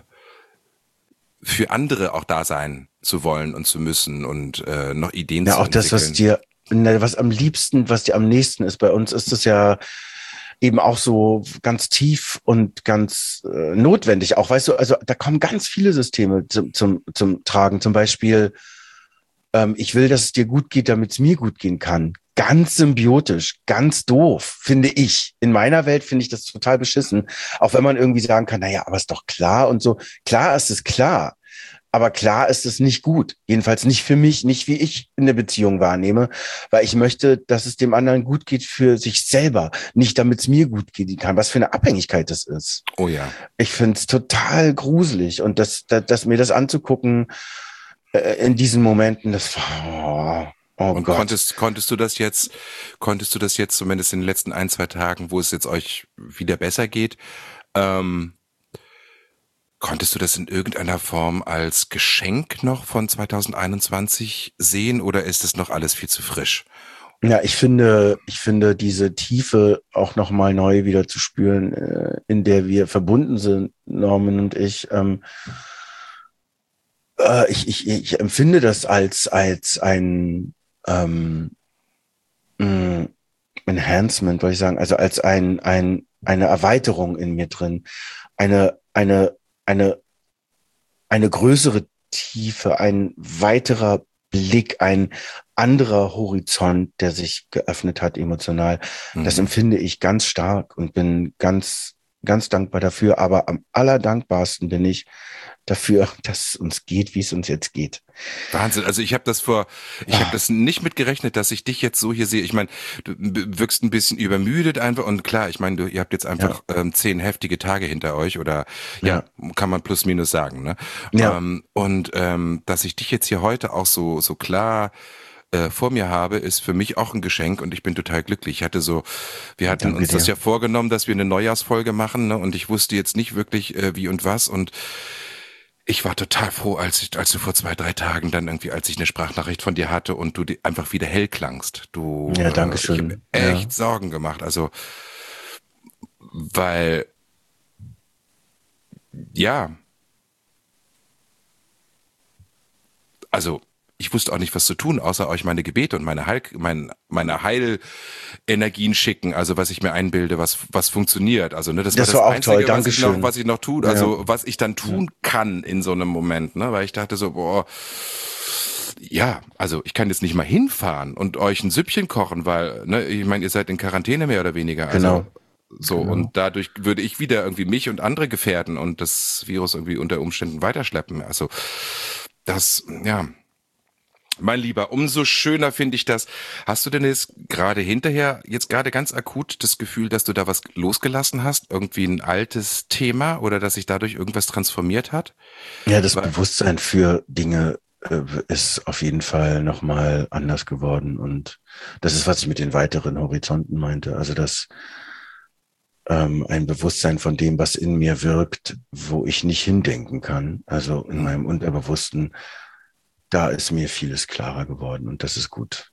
für andere auch da sein zu wollen und zu müssen und äh, noch Ideen Ja, zu auch das, was entwickeln. dir, na, was am liebsten, was dir am nächsten ist. Bei uns ist es ja eben auch so ganz tief und ganz äh, notwendig. Auch, weißt du, also da kommen ganz viele Systeme zum, zum, zum Tragen. Zum Beispiel, ähm, ich will, dass es dir gut geht, damit es mir gut gehen kann. Ganz symbiotisch, ganz doof, finde ich. In meiner Welt finde ich das total beschissen. Auch wenn man irgendwie sagen kann, naja, aber ist doch klar und so. Klar ist es klar. Aber klar ist es nicht gut. Jedenfalls nicht für mich, nicht wie ich eine Beziehung wahrnehme, weil ich möchte, dass es dem anderen gut geht für sich selber, nicht damit es mir gut gehen kann. Was für eine Abhängigkeit das ist. Oh ja. Ich finde es total gruselig und das, das, das mir das anzugucken äh, in diesen Momenten, das war, oh, oh Und Gott. konntest, konntest du das jetzt, konntest du das jetzt zumindest in den letzten ein, zwei Tagen, wo es jetzt euch wieder besser geht, ähm, konntest du das in irgendeiner Form als Geschenk noch von zwanzig einundzwanzig sehen oder ist es noch alles viel zu frisch? Ja, ich finde, ich finde diese Tiefe auch nochmal neu wieder zu spüren, äh, in der wir verbunden sind, Norman und ich. Ähm, äh, ich, ich, ich empfinde das als, als ein ähm, mh, Enhancement, wollte ich sagen, also als ein, ein, eine Erweiterung in mir drin, eine, eine, eine, eine größere Tiefe, ein weiterer Blick, ein anderer Horizont, der sich geöffnet hat emotional. Das Mhm. empfinde ich ganz stark und bin ganz, ganz dankbar dafür. Aber am allerdankbarsten bin ich dafür, dass es uns geht, wie es uns jetzt geht. Wahnsinn, also ich habe das vor, ich habe Ah, das nicht mitgerechnet, dass ich dich jetzt so hier sehe. Ich meine, du b- wirkst ein bisschen übermüdet einfach und klar, ich meine, du, ihr habt jetzt ja, einfach ähm, zehn heftige Tage hinter euch oder ja, ja, kann man plus minus sagen, ne? ja, Ähm, und ähm, dass ich dich jetzt hier heute auch so so klar äh, vor mir habe, ist für mich auch ein Geschenk und ich bin total glücklich. Ich hatte so, wir hatten danke uns das dir. ja vorgenommen, dass wir eine Neujahrsfolge machen, ne? Und ich wusste jetzt nicht wirklich äh, wie und was und ich war total froh, als ich, als du vor zwei, drei Tagen dann irgendwie, als ich eine Sprachnachricht von dir hatte und du die einfach wieder hell klangst. Du, Ja, danke äh, ich habe mir schön. Ja, echt Sorgen gemacht. Also, weil, ja, also ich wusste auch nicht, was zu tun, außer euch meine Gebete und meine Heil, mein, meine Heilenergien schicken. Also was ich mir einbilde, was was funktioniert. Also ne, das war das das war auch toll. Einzige, was ich noch, Dankeschön. was ich noch tue. Ja, Also was ich dann ja, tun kann in so einem Moment, ne, weil ich dachte so, boah. Ja, also ich kann jetzt nicht mal hinfahren und euch ein Süppchen kochen, weil, ne, ich meine, ihr seid in Quarantäne mehr oder weniger. Also genau, so, genau. und dadurch würde ich wieder irgendwie mich und andere gefährden und das Virus irgendwie unter Umständen weiterschleppen. Also das, ja, mein Lieber, umso schöner finde ich das. Hast du denn jetzt gerade hinterher, jetzt gerade ganz akut das Gefühl, dass du da was losgelassen hast? Irgendwie ein altes Thema oder dass sich dadurch irgendwas transformiert hat? Ja, das Weil, Bewusstsein für Dinge äh, ist auf jeden Fall nochmal anders geworden. Und das ist, was ich mit den weiteren Horizonten meinte. Also, dass ähm, ein Bewusstsein von dem, was in mir wirkt, wo ich nicht hindenken kann, also in hm, meinem Unterbewussten, da ist mir vieles klarer geworden und das ist gut.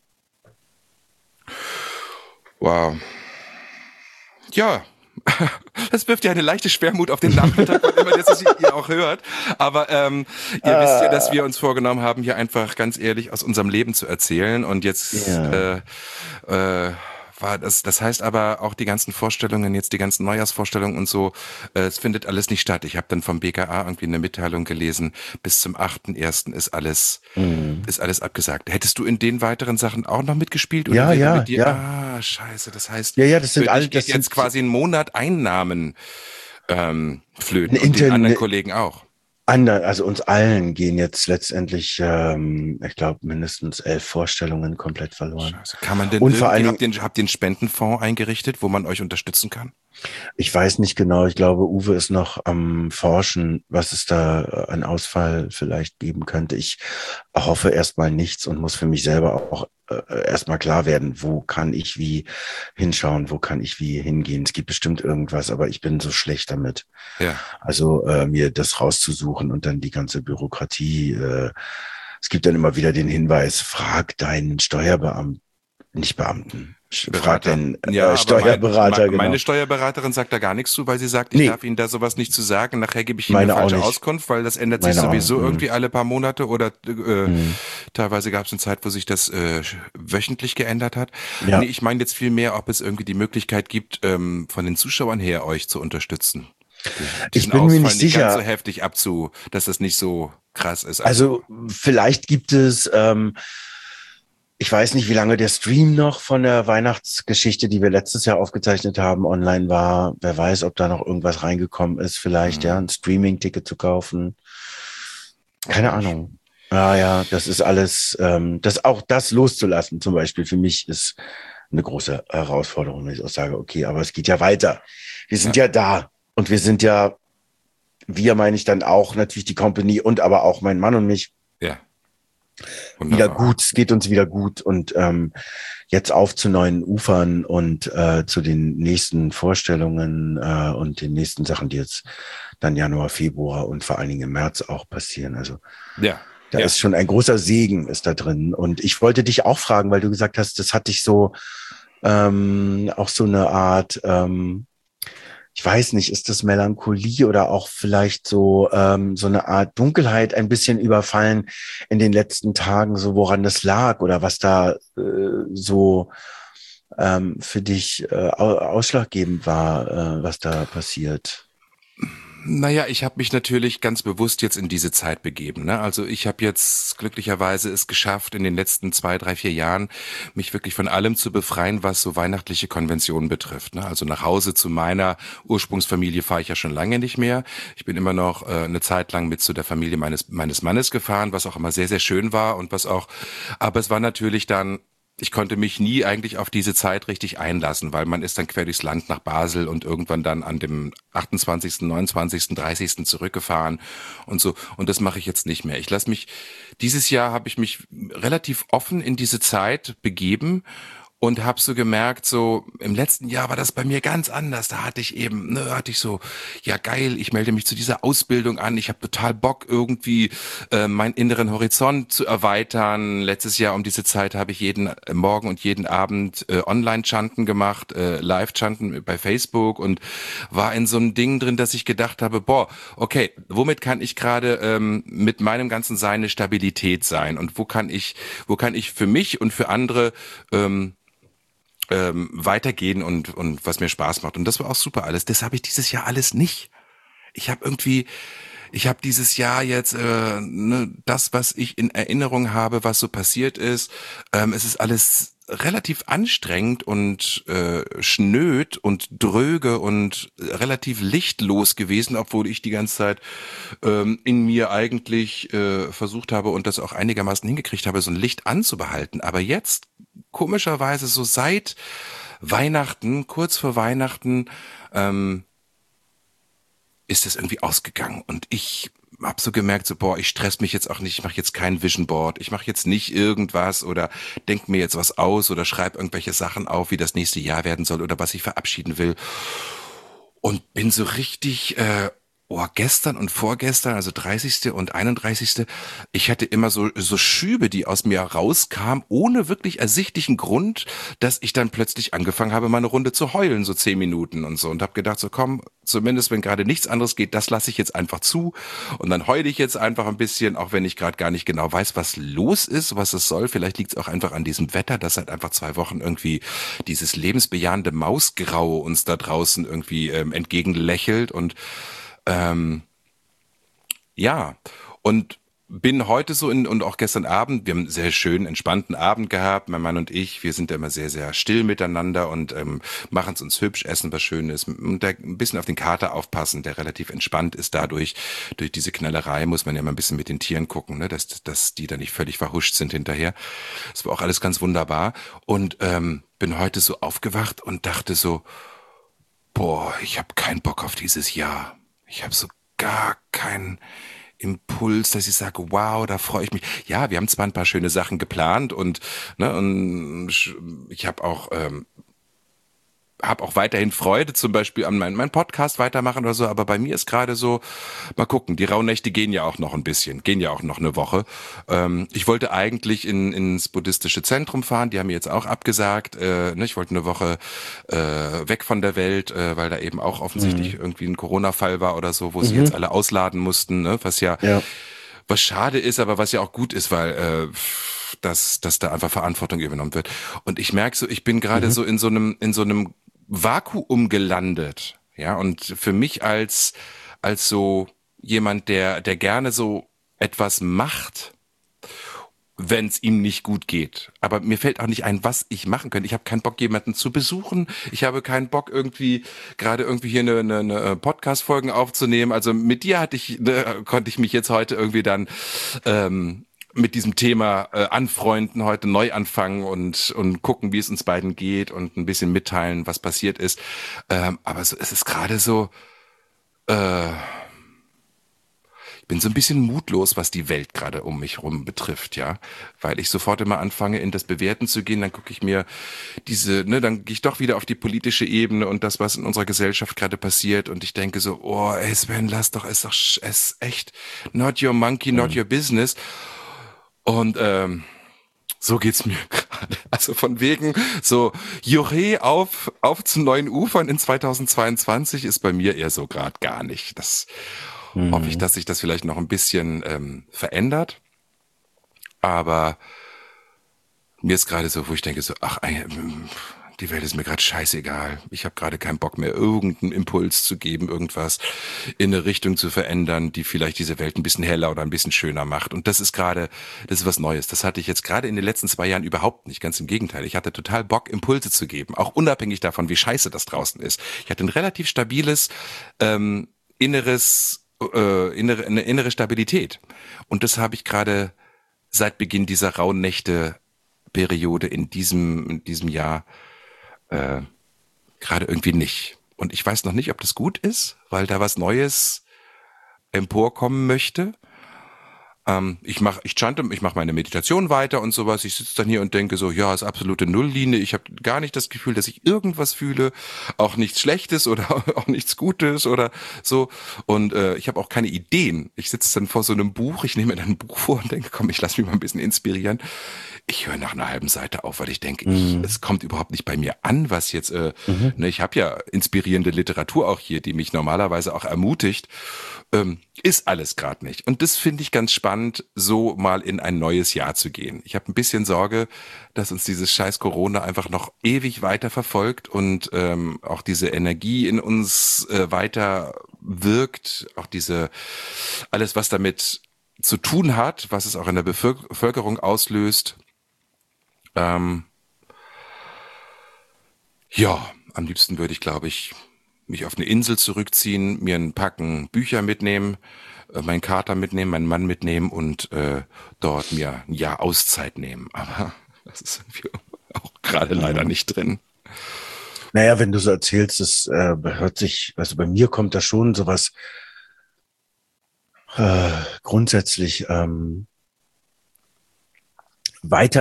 wow. Ja, das wirft ja eine leichte Schwermut auf den Nachmittag, wann immer das ihr auch hört. Aber ähm, ihr wisst ja, dass wir uns vorgenommen haben, hier einfach ganz ehrlich aus unserem Leben zu erzählen. Und jetzt Ja, äh, äh, war das, das heißt aber auch die ganzen Vorstellungen, jetzt die ganzen Neujahrsvorstellungen und so, äh, es findet alles nicht statt. Ich habe dann vom B K A irgendwie eine Mitteilung gelesen, bis zum achten ersten ist alles, Mhm. ist alles abgesagt. Hättest du in den weiteren Sachen auch noch mitgespielt? Oder Ja, wäre ja, mit dir, ja. ah, scheiße, das heißt, Ja, ja, das sind für alle, dich geht das jetzt sind quasi ein Monat Einnahmen ähm, flöten eine und den anderen Interne, Kollegen auch. Ander, also uns allen gehen jetzt letztendlich, ähm, ich glaube, mindestens elf Vorstellungen komplett verloren. Scheiße. Kann man denn Und vor allen irgendwie, Dingen, habt ihr, habt ihr einen Spendenfonds eingerichtet, wo man euch unterstützen kann? ich weiß nicht genau, ich glaube, Uwe ist noch am Forschen, was es da äh, an Ausfall vielleicht geben könnte. Ich hoffe erstmal nichts und muss für mich selber auch äh, erstmal klar werden, wo kann ich wie hinschauen, wo kann ich wie hingehen. Es gibt bestimmt irgendwas, aber ich bin so schlecht damit. Ja. Also äh, mir das rauszusuchen und dann die ganze Bürokratie. Äh, es gibt dann immer wieder den Hinweis, frag deinen Steuerbeamten, nicht Beamten, frag Berater. den Ja, äh, aber mein, Steuerberater, me- genau. meine Steuerberaterin sagt da gar nichts zu, weil sie sagt, ich Nee, darf Ihnen da sowas nicht zu sagen. Nachher gebe ich Ihnen eine meine auch falsche nicht. Auskunft, weil das ändert sich Meine auch. sowieso Mhm. irgendwie alle paar Monate oder äh, Mhm. teilweise gab es eine Zeit, wo sich das äh, wöchentlich geändert hat. Nee, Ja, ich meine jetzt viel mehr, ob es irgendwie die Möglichkeit gibt, ähm, von den Zuschauern her euch zu unterstützen. ich Diesen bin mir Ausfall nicht nicht ganz so sicher. heftig abzu, dass das nicht so krass ist. Also, Also vielleicht gibt es, ähm, ich weiß nicht, wie lange der Stream noch von der Weihnachtsgeschichte, die wir letztes Jahr aufgezeichnet haben, online war. Wer weiß, ob da noch irgendwas reingekommen ist, vielleicht, ja, mh, ein Streaming-Ticket zu kaufen. oh Keine Mensch. Ahnung. Ja, ja, das ist alles, ähm, das auch das loszulassen, zum Beispiel, für mich ist eine große Herausforderung, wenn ich auch sage, okay, aber es geht ja weiter. Wir sind Ja, ja da und wir sind ja, wir meine ich dann auch natürlich die Company und aber auch mein Mann und mich ja, wieder wunderbar. gut. Es geht uns wieder gut und ähm, jetzt auf zu neuen Ufern und äh, zu den nächsten Vorstellungen äh, und den nächsten Sachen, die jetzt dann Januar, Februar und vor allen Dingen im März auch passieren. Also Ja, da ja. ist schon ein großer Segen ist da drin. Und ich wollte dich auch fragen, weil du gesagt hast, das hat dich so ähm, auch so eine Art, ähm, ich weiß nicht, ist das Melancholie oder auch vielleicht so ähm, so eine Art Dunkelheit ein bisschen überfallen in den letzten Tagen, so woran das lag oder was da äh, so ähm, für dich äh, au- ausschlaggebend war, äh, was da passiert. Naja, ich habe mich natürlich ganz bewusst jetzt in diese Zeit begeben. Ne? Also ich habe jetzt glücklicherweise es geschafft, in den letzten zwei, drei, vier Jahren mich wirklich von allem zu befreien, was so weihnachtliche Konventionen betrifft. Ne? Also nach Hause zu meiner Ursprungsfamilie fahre ich ja schon lange nicht mehr. Ich bin immer noch äh, eine Zeit lang mit zu der Familie meines meines Mannes gefahren, was auch immer sehr, sehr schön war und was auch, aber es war natürlich dann, ich konnte mich nie eigentlich auf diese Zeit richtig einlassen, weil man ist dann quer durchs Land nach Basel und irgendwann dann an dem achtundzwanzigsten, neunundzwanzigsten, dreißigsten zurückgefahren und so. Und das mache ich jetzt nicht mehr. Ich lasse mich, dieses Jahr habe ich mich relativ offen in diese Zeit begeben und habe so gemerkt, so im letzten Jahr war das bei mir ganz anders. Da hatte ich eben, ne, hatte ich so, ja geil, ich melde mich zu dieser Ausbildung an. Ich habe total Bock irgendwie äh, meinen inneren Horizont zu erweitern. Letztes Jahr um diese Zeit habe ich jeden äh, Morgen und jeden Abend äh, Online-Chanten gemacht, äh, Live-Chanten bei Facebook und war in so einem Ding drin, dass ich gedacht habe, boah, okay, womit kann ich gerade ähm, mit meinem ganzen Sein eine Stabilität sein und wo kann ich, wo kann ich für mich und für andere ähm, ähm, weitergehen und und was mir Spaß macht. Und das war auch super alles. Das habe ich dieses Jahr alles nicht. Ich habe irgendwie, ich habe dieses Jahr jetzt äh, ne, das, was ich in Erinnerung habe, was so passiert ist. Ähm, es ist alles relativ anstrengend und äh, schnöd und dröge und relativ lichtlos gewesen, obwohl ich die ganze Zeit ähm, in mir eigentlich äh, versucht habe und das auch einigermaßen hingekriegt habe, so ein Licht anzubehalten. Aber jetzt, komischerweise, so seit Weihnachten, kurz vor Weihnachten, ähm, ist es irgendwie ausgegangen. Und ich habe so gemerkt, so boah, ich stress mich jetzt auch nicht, ich mache jetzt kein Vision Board, ich mache jetzt nicht irgendwas oder denk mir jetzt was aus oder schreibe irgendwelche Sachen auf, wie das nächste Jahr werden soll oder was ich verabschieden will. Und bin so richtig äh, Oh, gestern und vorgestern, also dreißigste und einunddreißigste Ich hatte immer so, so Schübe, die aus mir rauskamen, ohne wirklich ersichtlichen Grund, dass ich dann plötzlich angefangen habe, meine Runde zu heulen, so zehn Minuten und so. Und habe gedacht, so komm, zumindest wenn gerade nichts anderes geht, das lasse ich jetzt einfach zu. Und dann heule ich jetzt einfach ein bisschen, auch wenn ich gerade gar nicht genau weiß, was los ist, was es soll. Vielleicht liegt es auch einfach an diesem Wetter, dass seit einfach zwei Wochen irgendwie dieses lebensbejahende Mausgraue uns da draußen irgendwie ähm, entgegenlächelt. Und ähm, ja, und bin heute so in, und auch gestern Abend, wir haben einen sehr schönen, entspannten Abend gehabt, mein Mann und ich, wir sind ja immer sehr, sehr still miteinander und ähm, machen es uns hübsch, essen was Schönes und da ein bisschen auf den Kater aufpassen, der relativ entspannt ist dadurch. Durch diese Knallerei muss man ja immer ein bisschen mit den Tieren gucken, ne, dass, dass die da nicht völlig verhuscht sind hinterher. Das war auch alles ganz wunderbar und ähm, bin heute so aufgewacht und dachte so, boah, ich habe keinen Bock auf dieses Jahr. Ich habe so gar keinen Impuls, dass ich sage, wow, da freue ich mich. Ja, wir haben zwar ein paar schöne Sachen geplant und, ne, und ich habe auch ähm, habe auch weiterhin Freude, zum Beispiel an meinem mein Podcast weitermachen oder so, aber bei mir ist gerade so, mal gucken, die Rauhnächte gehen ja auch noch ein bisschen, gehen ja auch noch eine Woche. Ähm, ich wollte eigentlich in, ins buddhistische Zentrum fahren, die haben mir jetzt auch abgesagt, äh, ne, ich wollte eine Woche äh, weg von der Welt, äh, weil da eben auch offensichtlich mhm. irgendwie ein Corona-Fall war oder so, wo mhm. sie jetzt alle ausladen mussten, ne, was ja, ja, was schade ist, aber was ja auch gut ist, weil äh, dass, dass da einfach Verantwortung übernommen wird. Und ich merke so, ich bin gerade mhm. so in so einem, in so einem Vakuum gelandet, ja, und für mich als als so jemand, der der gerne so etwas macht, wenn es ihm nicht gut geht. Aber mir fällt auch nicht ein, was ich machen könnte. Ich habe keinen Bock, jemanden zu besuchen. Ich habe keinen Bock, irgendwie gerade irgendwie hier eine, eine, eine Podcast-Folgen aufzunehmen. Also mit dir hatte ich, ne, konnte ich mich jetzt heute irgendwie dann ähm, mit diesem Thema äh, anfreunden, heute neu anfangen und und gucken, wie es uns beiden geht und ein bisschen mitteilen, was passiert ist. Ähm, aber so, es ist gerade so, äh, ich bin so ein bisschen mutlos, was die Welt gerade um mich rum betrifft, ja, weil ich sofort immer anfange, in das Bewerten zu gehen. Dann gucke ich mir diese, ne, dann gehe ich doch wieder auf die politische Ebene und das, was in unserer Gesellschaft gerade passiert. Und ich denke so, oh, ey Sven, lass doch, ist doch, ist echt not your monkey, not your business. Und ähm, so geht's mir gerade. Also von wegen so, Juche auf auf zu neuen Ufern in zweitausendzweiundzwanzig ist bei mir eher so gerade gar nicht. Das mhm. hoffe ich, dass sich das vielleicht noch ein bisschen ähm, verändert. Aber mir ist gerade so, wo ich denke so, ach, die Welt ist mir gerade scheißegal. Ich habe gerade keinen Bock mehr, irgendeinen Impuls zu geben, irgendwas in eine Richtung zu verändern, die vielleicht diese Welt ein bisschen heller oder ein bisschen schöner macht. Und das ist gerade, das ist was Neues. Das hatte ich jetzt gerade in den letzten zwei Jahren überhaupt nicht. Ganz im Gegenteil. Ich hatte total Bock, Impulse zu geben, auch unabhängig davon, wie scheiße das draußen ist. Ich hatte ein relativ stabiles ähm, inneres, äh, innere, eine innere Stabilität. Und das habe ich gerade seit Beginn dieser rauen Nächte-Periode in diesem, in diesem Jahr Äh, gerade irgendwie nicht. Und ich weiß noch nicht, ob das gut ist, weil da was Neues emporkommen möchte. Ähm, ich mache, ich chante, ich mache meine Meditation weiter und sowas. Ich sitze dann hier und denke so, ja, ist absolute Nulllinie. Ich habe gar nicht das Gefühl, dass ich irgendwas fühle, auch nichts Schlechtes oder auch nichts Gutes oder so. Und äh, ich habe auch keine Ideen. Ich sitze dann vor so einem Buch, ich nehme mir dann ein Buch vor und denke, komm, ich lasse mich mal ein bisschen inspirieren. Ich höre nach einer halben Seite auf, weil ich denke, mhm. ich, es kommt überhaupt nicht bei mir an, was jetzt, äh, mhm. ne, ich habe ja inspirierende Literatur auch hier, die mich normalerweise auch ermutigt, ähm, ist alles gerade nicht. Und das finde ich ganz spannend, so mal in ein neues Jahr zu gehen. Ich habe ein bisschen Sorge, dass uns dieses scheiß Corona einfach noch ewig weiter verfolgt und ähm, auch diese Energie in uns äh, weiter wirkt, auch diese, alles, was damit zu tun hat, was es auch in der Bevölkerung auslöst. Ähm, ja, am liebsten würde ich, glaube ich, mich auf eine Insel zurückziehen, mir ein Packen Bücher mitnehmen, äh, meinen Kater mitnehmen, meinen Mann mitnehmen und äh, dort mir ein Jahr Auszeit nehmen. Aber das ist irgendwie auch gerade mhm. leider nicht drin. Naja, wenn du so erzählst, das äh, hört sich, also bei mir kommt da schon sowas äh, grundsätzlich ähm,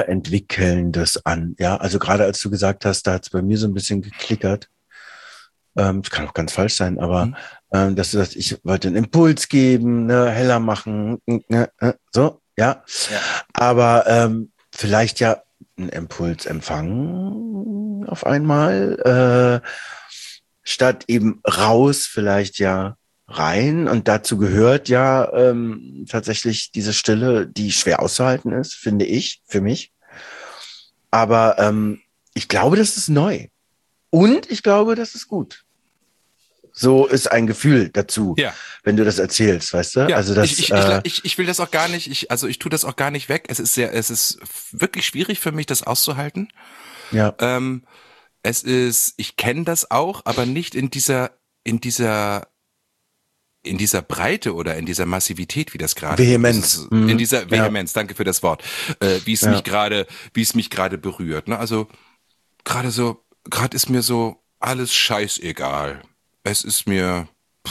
Weiterentwickelndes an. Ja, also gerade als du gesagt hast, da hat es bei mir so ein bisschen geklickert. ähm, das kann auch ganz falsch sein, aber Mhm. ähm, dass du sagst, ich wollte einen Impuls geben, ne, heller machen, ne, ne, so, ja. Ja. Aber ähm, vielleicht ja einen Impuls empfangen auf einmal, äh, statt eben raus, vielleicht ja rein. Und dazu gehört ja ähm, tatsächlich diese Stille, die schwer auszuhalten ist, finde ich, für mich. Aber ähm, ich glaube, das ist neu. Und ich glaube, das ist gut. So ist ein Gefühl dazu, Ja. wenn du das erzählst, weißt du? Ja, Also das, ich, ich, äh, ich, ich, ich will das auch gar nicht, ich, also ich tue das auch gar nicht weg. Es ist sehr, es ist wirklich schwierig für mich, das auszuhalten. ja, Ähm, es ist, ich kenne das auch, aber nicht in dieser, in dieser, in dieser Breite oder in dieser Massivität, wie das gerade Vehemenz. ist. In Mhm. dieser Ja, Vehemenz, danke für das Wort, äh, wie es ja. mich gerade, wie es mich gerade berührt. Ne? Also gerade so, gerade ist mir so alles scheißegal. Es ist mir,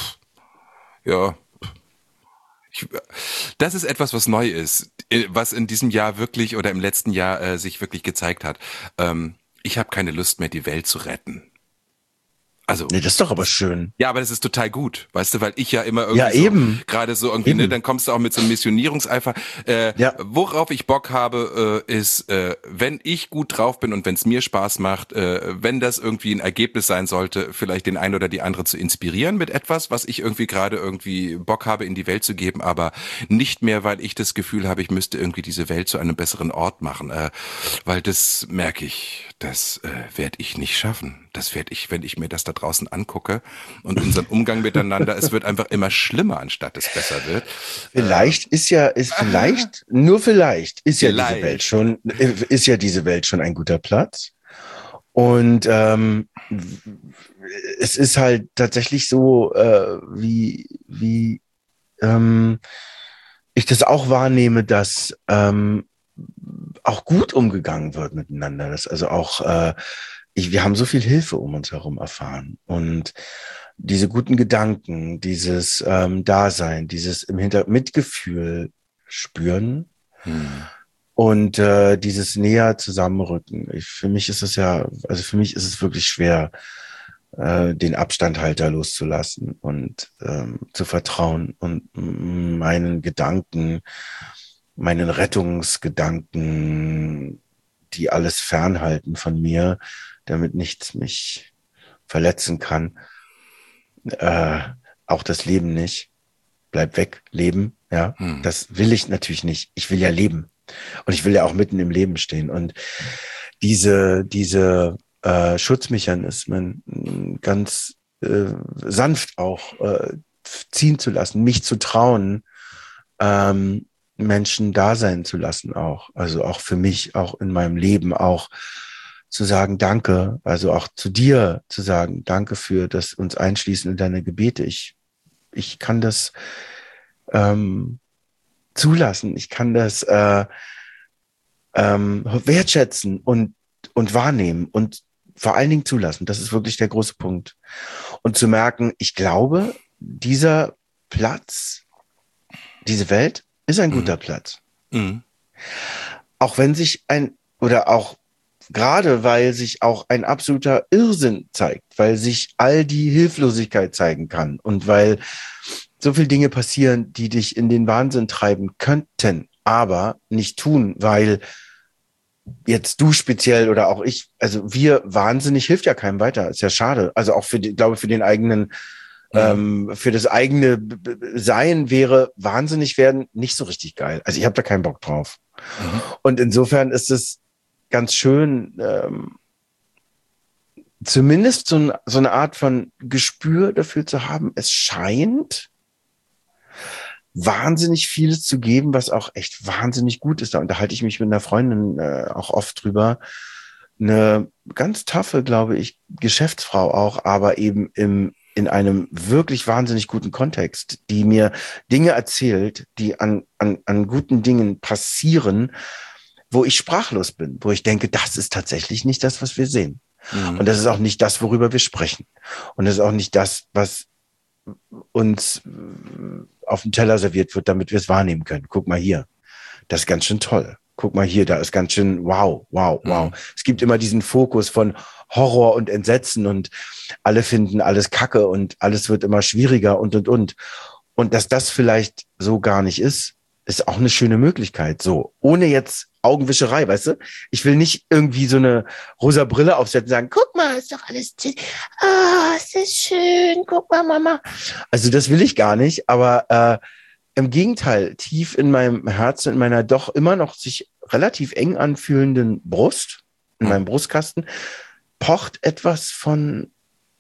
ja. Ich, das ist etwas, was neu ist, äh, was in diesem Jahr wirklich oder im letzten Jahr äh, sich wirklich gezeigt hat. Ähm, ich habe keine Lust mehr, die Welt zu retten. Also, Nee, das ist doch aber das, schön. ja, aber das ist total gut, weißt du, weil ich ja immer Ja, irgendwie so, eben. gerade so irgendwie, ne, Eben. dann kommst du auch mit so einem Missionierungseifer. Äh, Ja, worauf ich Bock habe, äh, ist, äh, wenn ich gut drauf bin und wenn es mir Spaß macht, äh, wenn das irgendwie ein Ergebnis sein sollte, vielleicht den einen oder die andere zu inspirieren mit etwas, was ich irgendwie gerade irgendwie Bock habe, in die Welt zu geben, aber nicht mehr, weil ich das Gefühl habe, ich müsste irgendwie diese Welt zu einem besseren Ort machen, äh, weil das merke ich, das äh, werde ich nicht schaffen. Das werde ich, wenn ich mir das da draußen angucke und unseren Umgang miteinander, es wird einfach immer schlimmer, anstatt es besser wird. vielleicht ist ja, ist vielleicht, nur vielleicht, ist ja diese Welt Vielleicht. schon, ist ja diese Welt schon ein guter Platz. Und ähm, es ist halt tatsächlich so, äh, wie, wie ähm, ich das auch wahrnehme, dass ähm, auch gut umgegangen wird miteinander. Dass also auch, äh, ich, wir haben so viel Hilfe um uns herum erfahren. Und diese guten Gedanken, dieses ähm, Dasein, dieses im Hinter Mitgefühl spüren Hm. und äh, dieses näher zusammenrücken. Ich, für mich ist es ja, also für mich ist es wirklich schwer, äh, den Abstandhalter loszulassen und ähm, zu vertrauen und meinen Gedanken, meinen Rettungsgedanken, die alles fernhalten von mir, damit nichts mich verletzen kann. Äh, auch das Leben nicht. Bleib weg, leben, ja. Hm. Das will ich natürlich nicht. Ich will ja leben. Und ich will ja auch mitten im Leben stehen. Und diese, diese äh, Schutzmechanismen mh, ganz äh, sanft auch äh, ziehen zu lassen, mich zu trauen, ähm, Menschen da sein zu lassen auch. Also auch für mich, auch in meinem Leben, auch zu sagen, danke, also auch zu dir zu sagen, danke für das uns einschließen in deine Gebete. Ich, ich kann das ähm, zulassen. Ich kann das äh, ähm, wertschätzen und, und wahrnehmen und vor allen Dingen zulassen. Das ist wirklich der große Punkt. Und zu merken, ich glaube, dieser Platz, diese Welt ist ein guter Hm. Platz. Hm. Auch wenn sich ein, oder auch gerade weil sich auch ein absoluter Irrsinn zeigt, weil sich all die Hilflosigkeit zeigen kann und weil so viele Dinge passieren, die dich in den Wahnsinn treiben könnten, aber nicht tun, weil jetzt du speziell oder auch ich, also wir wahnsinnig hilft ja keinem weiter, ist ja schade. Also auch für die, glaube für den eigenen, Hm. ähm, für das eigene B- B- Sein wäre wahnsinnig werden nicht so richtig geil. Also ich habe da keinen Bock drauf. Mhm. Und insofern ist es ganz schön, ähm, zumindest so, ein, so eine Art von Gespür dafür zu haben. Es scheint wahnsinnig vieles zu geben, was auch echt wahnsinnig gut ist. Da unterhalte ich mich mit einer Freundin äh, auch oft drüber. Eine ganz taffe, glaube ich, Geschäftsfrau auch, aber eben im in einem wirklich wahnsinnig guten Kontext, die mir Dinge erzählt, die an, an, an guten Dingen passieren, wo ich sprachlos bin, wo ich denke, das ist tatsächlich nicht das, was wir sehen. Mhm. Und das ist auch nicht das, worüber wir sprechen. Und das ist auch nicht das, was uns auf dem Teller serviert wird, damit wir es wahrnehmen können. Guck mal hier. Das ist ganz schön toll. guck mal hier, da ist ganz schön, wow, wow, wow. Mhm. Es gibt immer diesen Fokus von Horror und Entsetzen und alle finden alles Kacke und alles wird immer schwieriger und, und, und. Und dass das vielleicht so gar nicht ist, ist auch eine schöne Möglichkeit. So, ohne jetzt Augenwischerei, weißt du? Ich will nicht irgendwie so eine rosa Brille aufsetzen und sagen, guck mal, ist doch alles, ah, es ist schön, guck mal, Mama. Also das will ich gar nicht, aber äh, im Gegenteil, tief in meinem Herzen, in meiner doch immer noch sich relativ eng anfühlenden Brust, in Mhm. meinem Brustkasten, pocht etwas von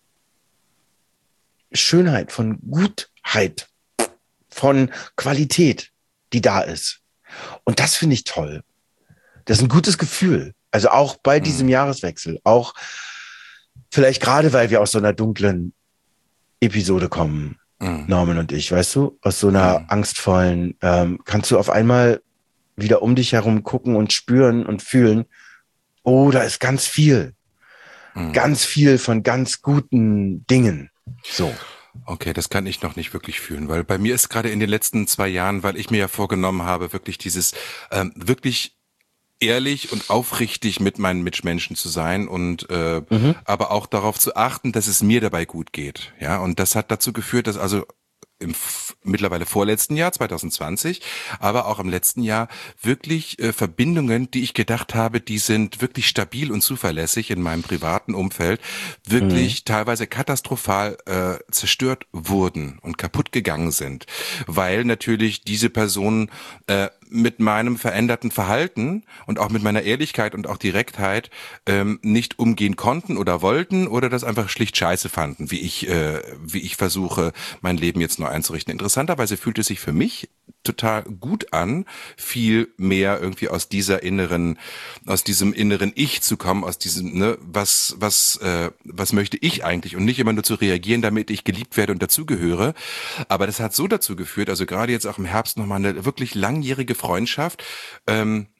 Schönheit, von Gutheit, von Qualität, die da ist. Und das finde ich toll. Das ist ein gutes Gefühl. Also auch bei diesem Mhm. Jahreswechsel, auch vielleicht gerade, weil wir aus so einer dunklen Episode kommen, Mhm. Norman und ich, weißt du, aus so einer Mhm. angstvollen, ähm, kannst du auf einmal wieder um dich herum gucken und spüren und fühlen, oh, da ist ganz viel, Mhm. ganz viel von ganz guten Dingen. So. Okay, das kann ich noch nicht wirklich fühlen, weil bei mir ist gerade in den letzten zwei Jahren, weil ich mir ja vorgenommen habe, wirklich dieses, ähm, wirklich ehrlich und aufrichtig mit meinen Mitmenschen zu sein und äh, Mhm. aber auch darauf zu achten, dass es mir dabei gut geht. Ja, und das hat dazu geführt, dass also im f- mittlerweile vorletzten Jahr, zwanzig zwanzig, aber auch im letzten Jahr wirklich äh, Verbindungen, die ich gedacht habe, die sind wirklich stabil und zuverlässig in meinem privaten Umfeld, wirklich teilweise katastrophal äh, zerstört wurden und kaputt gegangen sind, weil natürlich diese Personen äh, mit meinem veränderten Verhalten und auch mit meiner Ehrlichkeit und auch Direktheit ähm, nicht umgehen konnten oder wollten oder das einfach schlicht scheiße fanden, wie ich äh, wie ich versuche, mein Leben jetzt neu einzurichten. Interessanterweise fühlt es sich für mich total gut an, viel mehr irgendwie aus dieser inneren, aus diesem inneren Ich zu kommen, aus diesem, ne, was, was, äh, was möchte ich eigentlich und nicht immer nur zu reagieren, damit ich geliebt werde und dazugehöre. Aber das hat so dazu geführt, also gerade jetzt auch im Herbst nochmal eine wirklich langjährige Freundschaft, ähm,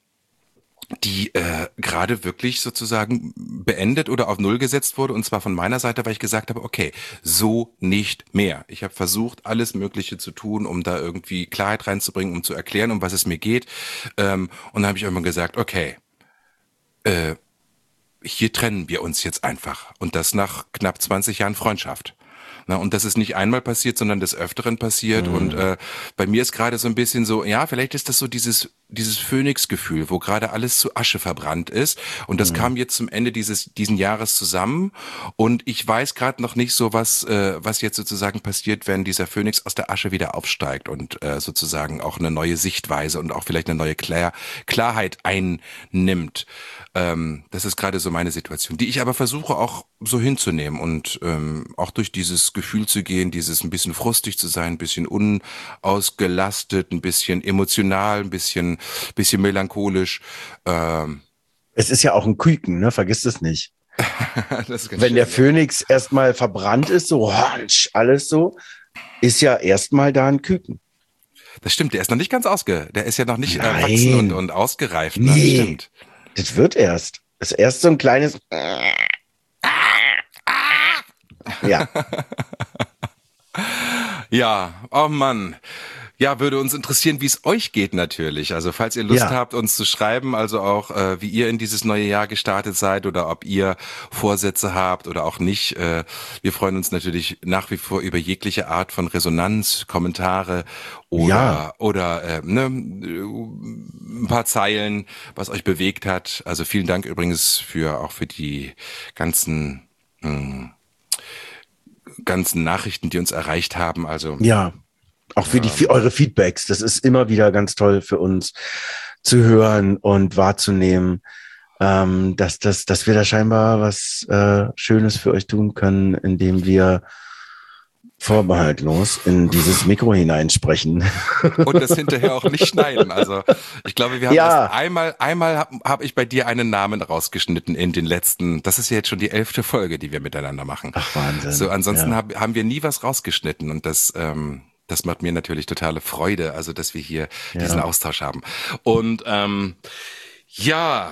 die äh, gerade wirklich sozusagen beendet oder auf Null gesetzt wurde, und zwar von meiner Seite, weil ich gesagt habe, okay, so nicht mehr. Ich habe versucht, alles Mögliche zu tun, um da irgendwie Klarheit reinzubringen, um zu erklären, um was es mir geht. Ähm, und dann habe ich irgendwann gesagt, okay, äh, hier trennen wir uns jetzt einfach. Und das nach knapp zwanzig Jahren Freundschaft. Na, und das ist nicht einmal passiert, sondern des Öfteren passiert. Mhm. Und äh, bei mir ist gerade so ein bisschen so, ja, vielleicht ist das so dieses dieses Phönix-Gefühl, wo gerade alles zu Asche verbrannt ist. Und das Mhm. kam jetzt zum Ende dieses diesen Jahres zusammen. Und ich weiß gerade noch nicht so, was äh, was jetzt sozusagen passiert, wenn dieser Phönix aus der Asche wieder aufsteigt und äh, sozusagen auch eine neue Sichtweise und auch vielleicht eine neue Klar Klarheit einnimmt. Ähm, das ist gerade so meine Situation, die ich aber versuche auch so hinzunehmen und ähm, auch durch dieses Gefühl zu gehen, dieses ein bisschen frustig zu sein, ein bisschen unausgelastet, ein bisschen emotional, ein bisschen, bisschen melancholisch. Ähm, Es ist ja auch ein Küken, ne? Vergiss es nicht. das ist ganz Wenn schön, der ja. Phönix erstmal verbrannt ist, so honsch, alles so, ist ja erstmal da ein Küken. Das stimmt, der ist noch nicht ganz ausge, der ist ja noch nicht Nein. erwachsen und, und ausgereift. Ne? Das Nee, stimmt. das wird erst. Das ist erst so ein kleines. Ja, Ja, oh Mann. Ja, würde uns interessieren, wie es euch geht natürlich. Also falls ihr Lust Ja. habt, uns zu schreiben, also auch äh, wie ihr in dieses neue Jahr gestartet seid oder ob ihr Vorsätze habt oder auch nicht. Äh, wir freuen uns natürlich nach wie vor über jegliche Art von Resonanz, Kommentare oder Ja. oder äh, ne, ein paar Zeilen, was euch bewegt hat. Also vielen Dank übrigens für auch für die ganzen mh, ganzen Nachrichten, die uns erreicht haben. Also ja. Auch für die, für eure Feedbacks. Das ist immer wieder ganz toll für uns zu hören und wahrzunehmen, ähm, dass, dass, dass wir da scheinbar was äh, Schönes für euch tun können, indem wir vorbehaltlos in dieses Mikro hineinsprechen. und das hinterher auch nicht schneiden. Also ich glaube, wir haben Ja. erst einmal, einmal habe hab ich bei dir einen Namen rausgeschnitten in den letzten, das ist ja jetzt schon die elfte Folge, die wir miteinander machen. Ach, Wahnsinn. So, ansonsten Ja. hab, haben wir nie was rausgeschnitten und das, ähm, das macht mir natürlich totale Freude, also dass wir hier Ja. diesen Austausch haben. Und ähm, ja,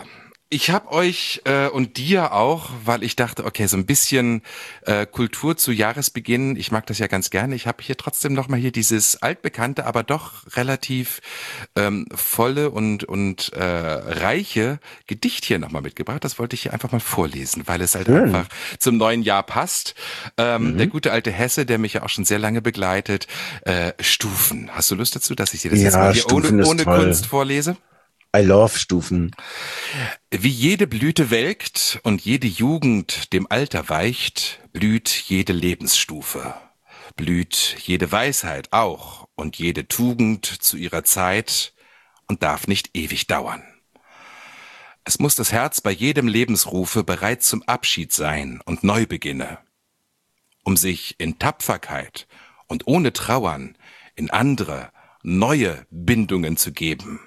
Ich habe euch äh, und dir auch, weil ich dachte, okay, so ein bisschen äh, Kultur zu Jahresbeginn, ich mag das ja ganz gerne. Ich habe hier trotzdem noch mal hier dieses altbekannte, aber doch relativ ähm, volle und und äh, reiche Gedicht hier noch mal mitgebracht. Das wollte ich hier einfach mal vorlesen, weil es halt Schön. einfach zum neuen Jahr passt. Ähm, Mhm. Der gute alte Hesse, der mich ja auch schon sehr lange begleitet. Äh, Stufen. Hast du Lust dazu, dass ich dir das jetzt Ja, mal hier Stufen ohne ist ohne toll. Kunst vorlese? I love Stufen. Wie jede Blüte welkt und jede Jugend dem Alter weicht, blüht jede Lebensstufe, blüht jede Weisheit auch und jede Tugend zu ihrer Zeit und darf nicht ewig dauern. Es muss das Herz bei jedem Lebensrufe bereit zum Abschied sein und Neubeginne, um sich in Tapferkeit und ohne Trauern in andere, neue Bindungen zu geben.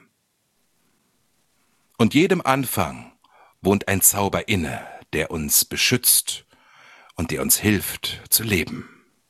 Und jedem Anfang wohnt ein Zauber inne, der uns beschützt und der uns hilft zu leben.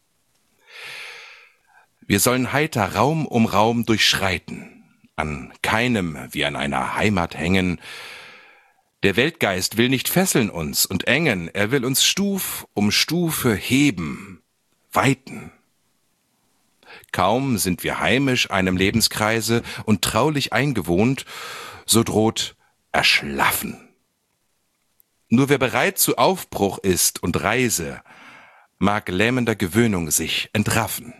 Wir sollen heiter Raum um Raum durchschreiten, an keinem wie an einer Heimat hängen. Der Weltgeist will nicht fesseln uns und engen, er will uns Stuf um Stufe heben, weiten. Kaum sind wir heimisch einem Lebenskreise und traulich eingewohnt, so droht Erschlaffen. Nur wer bereit zu Aufbruch ist und Reise, mag lähmender Gewöhnung sich entraffen.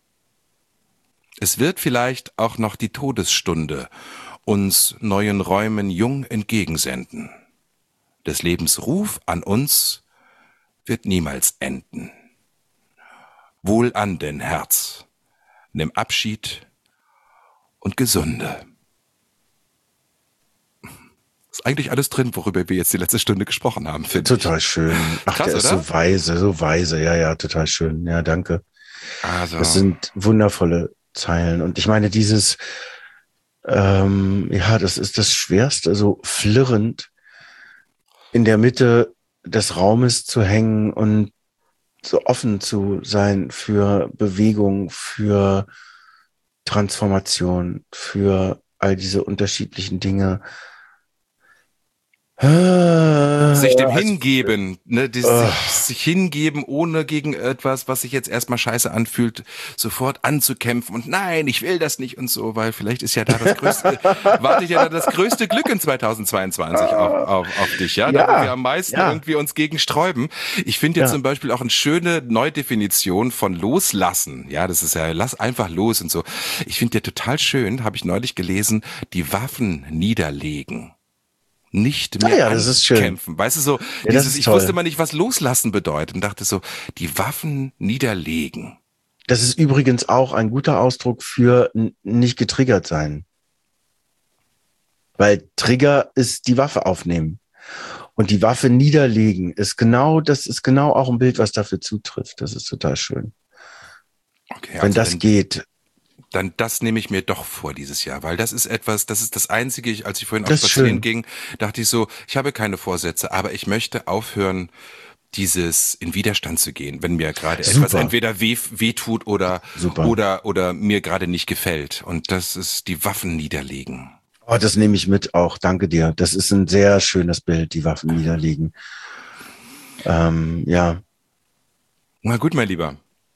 Es wird vielleicht auch noch die Todesstunde uns neuen Räumen jung entgegensenden. Des Lebens Ruf an uns wird niemals enden. Wohl an denn, Herz, nimm Abschied und Gesunde. Ist eigentlich alles drin, worüber wir jetzt die letzte Stunde gesprochen haben, finde ich. Total schön. Ach, Krass, der ist oder? so weise, so weise. Ja, ja, total schön. Ja, danke. Also, Das sind wundervolle Zeilen. Und ich meine, dieses, ähm, ja, das ist das Schwerste, so flirrend in der Mitte des Raumes zu hängen und so offen zu sein für Bewegung, für Transformation, für all diese unterschiedlichen Dinge. sich dem Also, hingeben, ne, das, äh, sich, sich hingeben, ohne gegen etwas, was sich jetzt erstmal scheiße anfühlt, sofort anzukämpfen und nein, ich will das nicht und so, weil vielleicht ist ja da das größte, wartet ja da das größte Glück in zweitausendzweiundzwanzig auf, auf, auf dich, ja, da wo Ja, wir am meisten ja. irgendwie uns gegen sträuben. Ich finde jetzt Ja. zum Beispiel auch eine schöne Neudefinition von loslassen, ja, das ist ja, lass einfach los und so. Ich finde ja total schön, habe ich neulich gelesen, die Waffen niederlegen. Nicht mehr Ah ja, das ist schön. ankämpfen. Weißt du, so, Ja, das dieses, ist ich toll. wusste mal nicht, was loslassen bedeutet und dachte so, die Waffen niederlegen. Das ist übrigens auch ein guter Ausdruck für n- nicht getriggert sein. Weil Trigger ist die Waffe aufnehmen. Und die Waffe niederlegen ist genau, das ist genau auch ein Bild, was dafür zutrifft. Das ist total schön. Okay, Wenn also das dann, geht. dann das nehme ich mir doch vor dieses Jahr, weil das ist etwas, das ist das Einzige, ich, als ich vorhin Das auf ist Spazieren schön. ging, dachte ich so, ich habe keine Vorsätze, aber ich möchte aufhören, dieses in Widerstand zu gehen, wenn mir gerade etwas Super. entweder weh, weh tut oder, Super. oder, oder mir gerade nicht gefällt. Und das ist die Waffen niederlegen. Oh, das nehme ich mit auch. Danke dir. Das ist ein sehr schönes Bild, die Waffen niederlegen. Ähm, ja. Na gut, mein Lieber.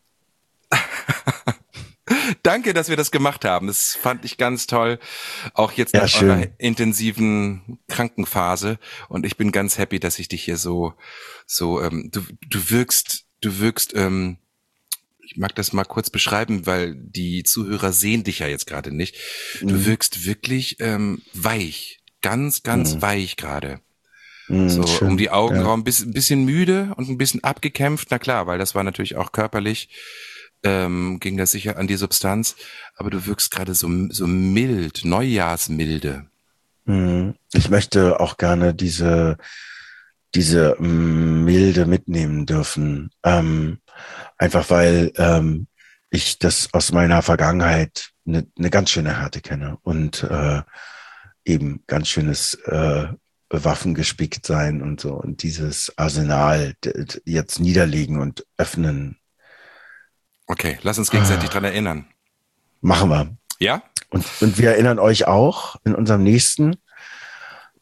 Danke, dass wir das gemacht haben. Das fand ich ganz toll. Auch jetzt Ja, nach schön. eurer intensiven Krankenphase. Und ich bin ganz happy, dass ich dich hier so, so, ähm, du, du wirkst, du wirkst, ähm, ich mag das mal kurz beschreiben, weil die Zuhörer sehen dich ja jetzt gerade nicht. Du Mhm. wirkst wirklich ähm, weich, ganz, ganz Mhm. weich gerade. Mhm, So schön. um die Augenbrauen, Ja. ein bisschen, bisschen müde und ein bisschen abgekämpft. Na klar, weil das war natürlich auch körperlich, ähm, ging das sicher an die Substanz. Aber du wirkst gerade so, so mild, Neujahrsmilde. Mhm. Ich möchte auch gerne diese, diese mm, Milde mitnehmen dürfen. Ähm, einfach weil ähm, ich das aus meiner Vergangenheit eine ne ganz schöne Härte kenne und äh, eben ganz schönes äh, Waffen gespickt sein und so und dieses Arsenal d- d- jetzt niederlegen und öffnen. Okay, lass uns gegenseitig dran erinnern. Machen wir. Ja? Und, und wir erinnern euch auch in unserem nächsten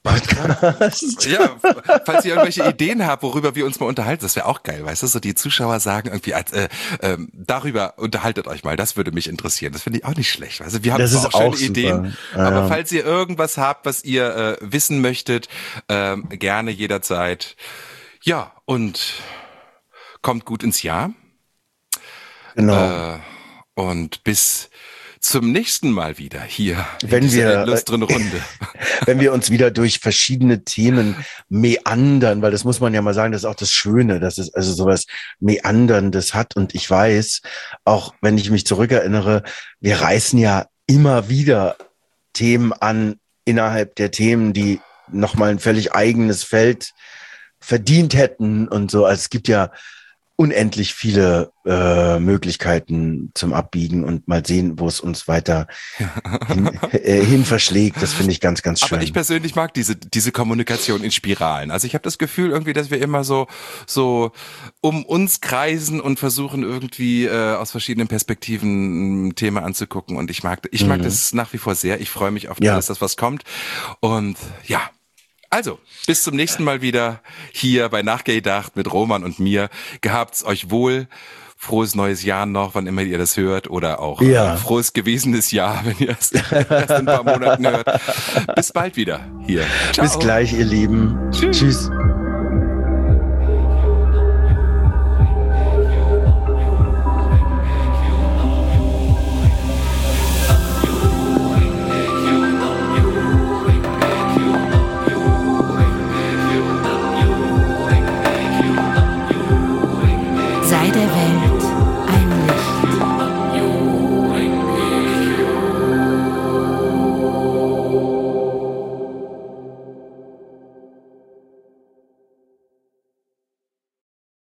Podcast. Ja, falls ihr irgendwelche Ideen habt, worüber wir uns mal unterhalten, das wäre auch geil, weißt du, so die Zuschauer sagen irgendwie, äh, äh, darüber unterhaltet euch mal, das würde mich interessieren, das finde ich auch nicht schlecht, weißt du, wir haben Das zwar ist auch schöne auch super. Ideen, Ja. aber falls ihr irgendwas habt, was ihr äh, wissen möchtet, äh, gerne jederzeit, ja, und kommt gut ins Jahr. Genau. Äh, und bis zum nächsten Mal wieder hier Wenn in dieser wir, illustren Runde. Wenn wir uns wieder durch verschiedene Themen meandern, weil das muss man ja mal sagen, das ist auch das Schöne, dass es also sowas Meanderndes hat. Und ich weiß, auch wenn ich mich zurückerinnere, wir reißen ja immer wieder Themen an innerhalb der Themen, die nochmal ein völlig eigenes Feld verdient hätten und so. Also es gibt ja unendlich viele äh, Möglichkeiten zum Abbiegen und mal sehen, wo es uns weiter hin, äh, hin verschlägt. Das finde ich ganz, ganz schön. Aber ich persönlich mag diese diese Kommunikation in Spiralen. Also ich habe das Gefühl irgendwie, dass wir immer so so um uns kreisen und versuchen irgendwie äh, aus verschiedenen Perspektiven ein Thema anzugucken. Und ich mag ich mag Mhm. das nach wie vor sehr. Ich freue mich auf Ja. alles, das was kommt. Und ja. Also, bis zum nächsten Mal wieder hier bei Nachgedacht mit Roman und mir. Gehabt's euch wohl. Frohes neues Jahr noch, wann immer ihr das hört. Oder auch Ja. äh, frohes gewesenes Jahr, wenn ihr es erst in ein paar Monaten hört. Bis bald wieder hier. Ciao. Bis gleich, ihr Lieben. Tschüss. Tschüss.